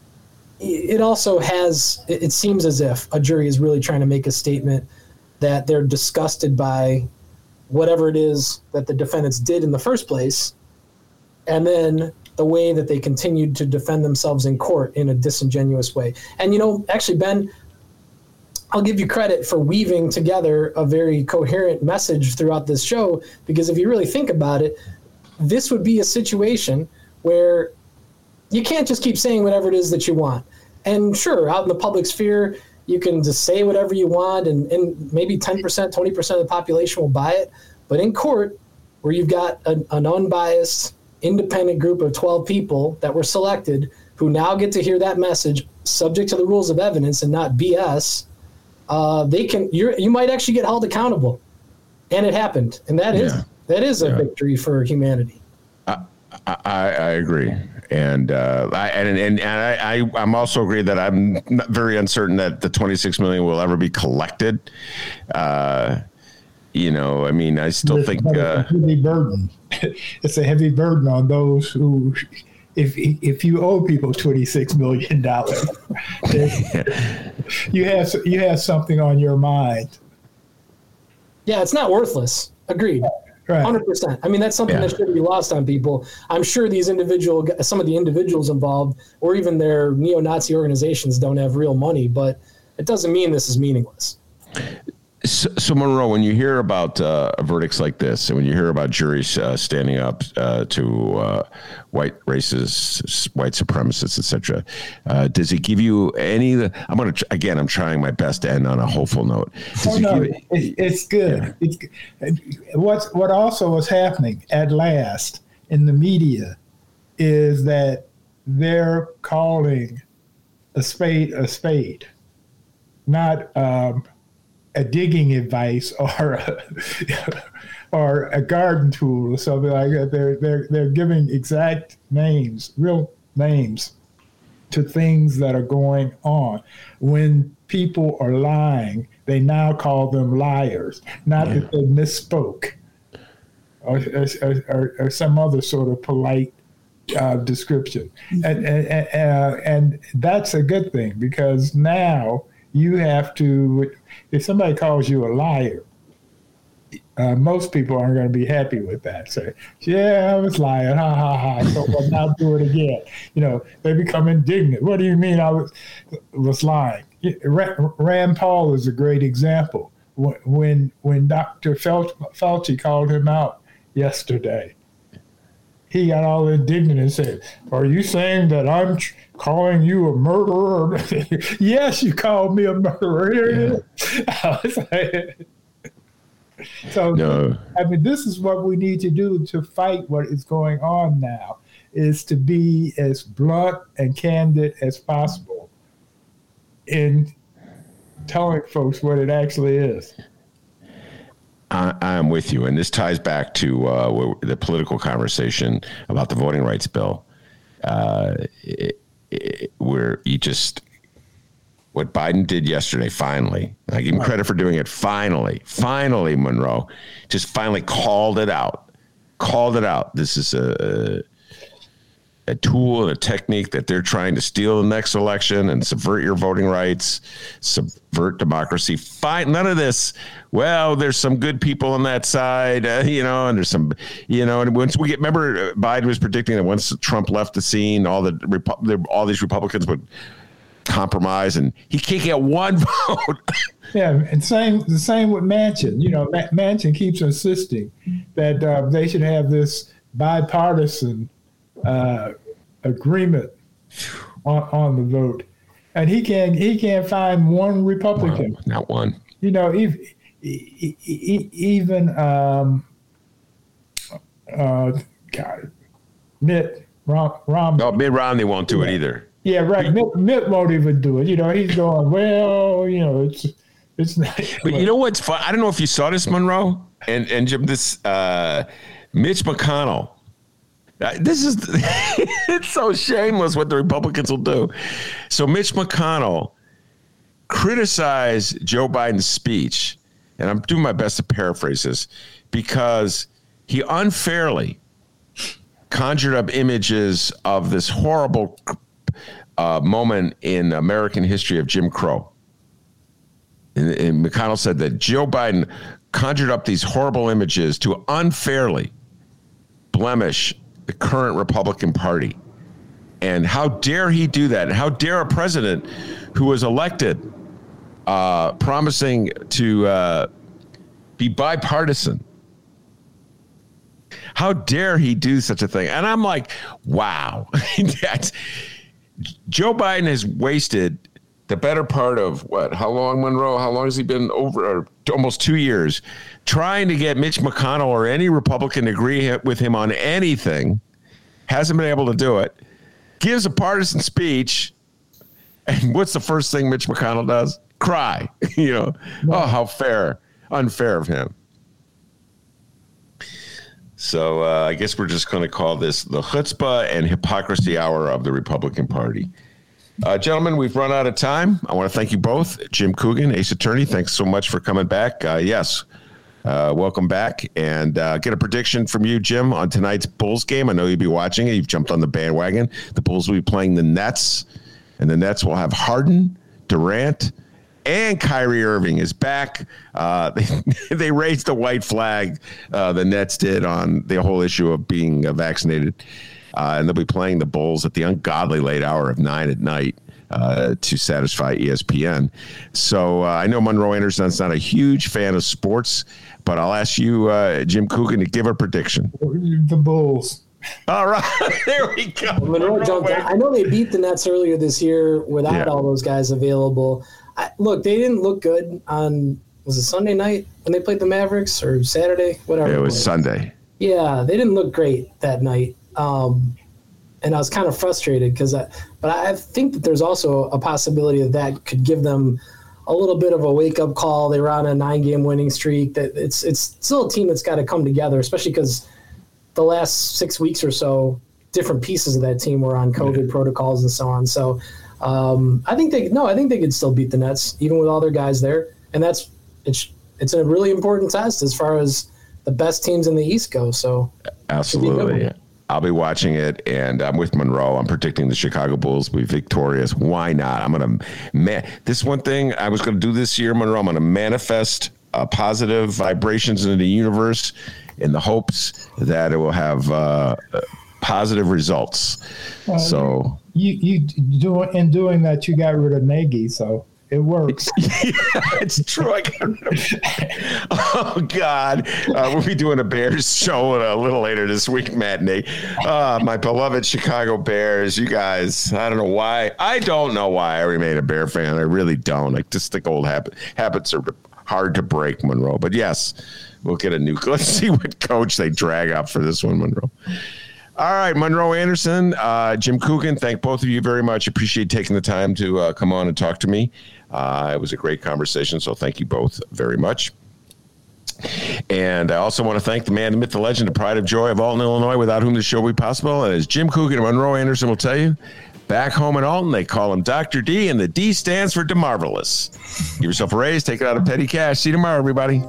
it also has, it seems as if a jury is really trying to make a statement that they're disgusted by whatever it is that the defendants did in the first place, and then the way that they continued to defend themselves in court in a disingenuous way. And, you know, actually, Ben, I'll give you credit for weaving together a very coherent message throughout this show, because if you really think about it, this would be a situation where you can't just keep saying whatever it is that you want. And sure, out in the public sphere, you can just say whatever you want, and, and maybe ten percent, twenty percent of the population will buy it. But in court, where you've got an, an unbiased, independent group of twelve people that were selected who now get to hear that message subject to the rules of evidence and not B S, Uh, they can. You you might actually get held accountable, and it happened, and that is Yeah. that is a Yeah. victory for humanity. I, I, I agree, and uh, I and and, and I, I I'm also agree that I'm not very uncertain that the twenty-six million will ever be collected. Uh, you know, I mean, I still It's think a uh, heavy burden. It's a heavy burden on those who. If if you owe people twenty-six million dollars, you have you have something on your mind. Yeah, it's not worthless. Agreed. Right. one hundred percent. I mean, that's something Yeah. that shouldn't be lost on people. I'm sure these individual, some of the individuals involved, or even their neo-Nazi organizations, don't have real money, but it doesn't mean this is meaningless. So, so Monroe, when you hear about uh, verdicts like this, and when you hear about juries uh, standing up uh, to uh, white racists, white supremacists, et cetera, uh, does it give you any? I'm going to again. I'm trying my best to end on a hopeful note. Does Oh, it no, give- it, it's good. It's good. What's what also is happening at last in the media is that they're calling a spade a spade, not um, a digging advice or a, or a garden tool or something like that. They're they're they're giving exact names, real names, to things that are going on. When people are lying, they now call them liars, not Yeah. that they misspoke or, or, or, or some other sort of polite uh, description. And, and, and, uh, and that's a good thing, because now you have to, if somebody calls you a liar, uh, most people aren't going to be happy with that. Say, yeah, I was lying, ha, ha, ha, so I'll not do it again. You know, they become indignant. What do you mean I was, was lying? Rand Paul is a great example. When, when Doctor Fauci called him out yesterday, he got all indignant and said, are you saying that I'm tr- calling you a murderer? Yes, you called me a murderer. Here it is. I was like, so, No. I mean, this is what we need to do to fight what is going on now, is to be as blunt and candid as possible in telling folks what it actually is. I, I'm with you, and this ties back to uh, the political conversation about the voting rights bill, uh, it, it, where you just what Biden did yesterday. Finally, I give him credit for doing it. Finally, finally, Monroe just finally called it out. Called it out. This is a a tool and a technique that they're trying to steal the next election and subvert your voting rights, subvert democracy. Fine, none of this. Well, there's some good people on that side, uh, you know, and there's some, you know, and once we get, remember, Biden was predicting that once Trump left the scene, all the, the all these Republicans would compromise, and he can't get one vote. Yeah, and same the same with Manchin. You know, Manchin keeps insisting that uh, they should have this bipartisan uh, agreement on, on the vote, and he can't he can't find one Republican. Wow, not one. You know, even even um, uh, God, Mitt Romney. No, Mitt Romney won't do it either. Yeah, right. Mitt, Mitt won't even do it. You know, he's going, well, you know, it's it's not. But you know what's fun? I don't know if you saw this, Monroe, and and Jim. This uh, Mitch McConnell. Uh, this is it's so shameless what the Republicans will do. So Mitch McConnell criticized Joe Biden's speech, and I'm doing my best to paraphrase this, because he unfairly conjured up images of this horrible uh, moment in American history of Jim Crow. And, and McConnell said that Joe Biden conjured up these horrible images to unfairly blemish the current Republican Party. And how dare he do that? And how dare a president who was elected uh, promising to uh, be bipartisan. How dare he do such a thing? And I'm like, wow. That's, Joe Biden has wasted the better part of what? How long, Monroe? How long has he been over? Almost two years trying to get Mitch McConnell or any Republican to agree with him on anything. Hasn't been able to do it. Gives a partisan speech. And what's the first thing Mitch McConnell does? Cry. You know, oh, how fair, unfair of him. So uh, I guess we're just going to call this the chutzpah and hypocrisy hour of the Republican Party. Uh, gentlemen, we've run out of time. I want to thank you both. Jim Coogan, Ace Attorney, thanks so much for coming back. Uh, yes, uh, welcome back. And uh, get a prediction from you, Jim, on tonight's Bulls game. I know you'll be watching it. You've jumped on the bandwagon. The Bulls will be playing the Nets, and the Nets will have Harden, Durant, and Kyrie Irving is back. Uh, they, they raised the white flag, uh, the Nets did, on the whole issue of being uh, vaccinated. Uh, and they'll be playing the Bulls at the ungodly late hour of nine at night uh, to satisfy E S P N. So uh, I know Monroe Anderson's not a huge fan of sports, but I'll ask you, uh, Jim Coogan, to give a prediction. The Bulls. All right, there we go. Monroe jumped in. I know they beat the Nets earlier this year without yeah. all those guys available. I, look, they didn't look good on, was it Sunday night when they played the Mavericks, or Saturday? Whatever. It was it. Sunday. Yeah, they didn't look great that night. Um, and I was kind of frustrated because I, but I think that there's also a possibility that that could give them a little bit of a wake up call. They were on a nine game winning streak. That it's, it's still a team that's got to come together, especially because the last six weeks or so, different pieces of that team were on COVID yeah. protocols and so on. So um, I think they, no, I think they could still beat the Nets even with all their guys there. And that's, it's, it's a really important test as far as the best teams in the East go. So absolutely. I'll be watching it, and I'm with Monroe. I'm predicting the Chicago Bulls will be victorious. Why not? I'm going to man. This one thing I was going to do this year, Monroe. I'm going to manifest uh, positive vibrations into the universe in the hopes that it will have uh, positive results. Well, so you you do in doing that, you got rid of Nagy, so it works. Yeah, it's true. I got rid of Oh God, uh, we'll be doing a Bears show a little later this week, matinee. Uh, my beloved Chicago Bears, you guys. I don't know why. I don't know why I remain a Bear fan. I really don't. I just think old habit, habits are hard to break, Monroe. But yes, we'll get a new. Let's see what coach they drag out for this one, Monroe. All right, Monroe Anderson, uh, Jim Coogan, thank both of you very much. Appreciate taking the time to uh, come on and talk to me. Uh, it was a great conversation, so thank you both very much. And I also want to thank the man, the myth, the legend, the pride of joy of Alton, Illinois, without whom this show would be possible. And as Jim Coogan and Monroe Anderson will tell you, back home in Alton, they call him Doctor D, and the D stands for DeMarvelous. Give yourself a raise, take it out of petty cash. See you tomorrow, everybody.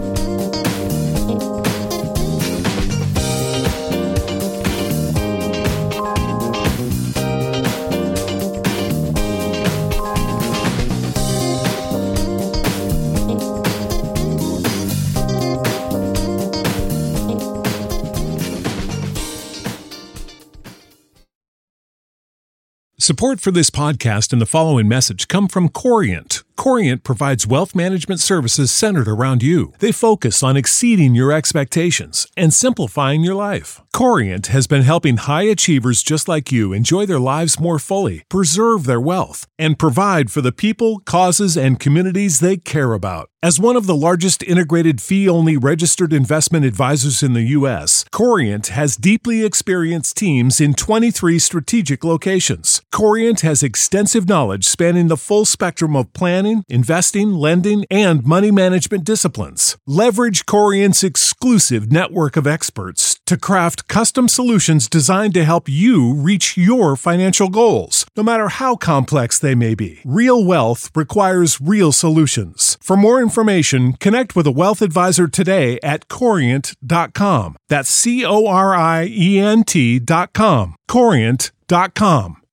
Support for this podcast and the following message come from Corient. Corient provides wealth management services centered around you. They focus on exceeding your expectations and simplifying your life. Corient has been helping high achievers just like you enjoy their lives more fully, preserve their wealth, and provide for the people, causes, and communities they care about. As one of the largest integrated fee-only registered investment advisors in the U S, Corient has deeply experienced teams in twenty-three strategic locations. Corient has extensive knowledge spanning the full spectrum of planning, investing, lending, and money management disciplines. Leverage Corient's exclusive network of experts to craft custom solutions designed to help you reach your financial goals, no matter how complex they may be. Real wealth requires real solutions. For more information, connect with a wealth advisor today at corient dot com. That's C O R I E N T dot com. corient dot com.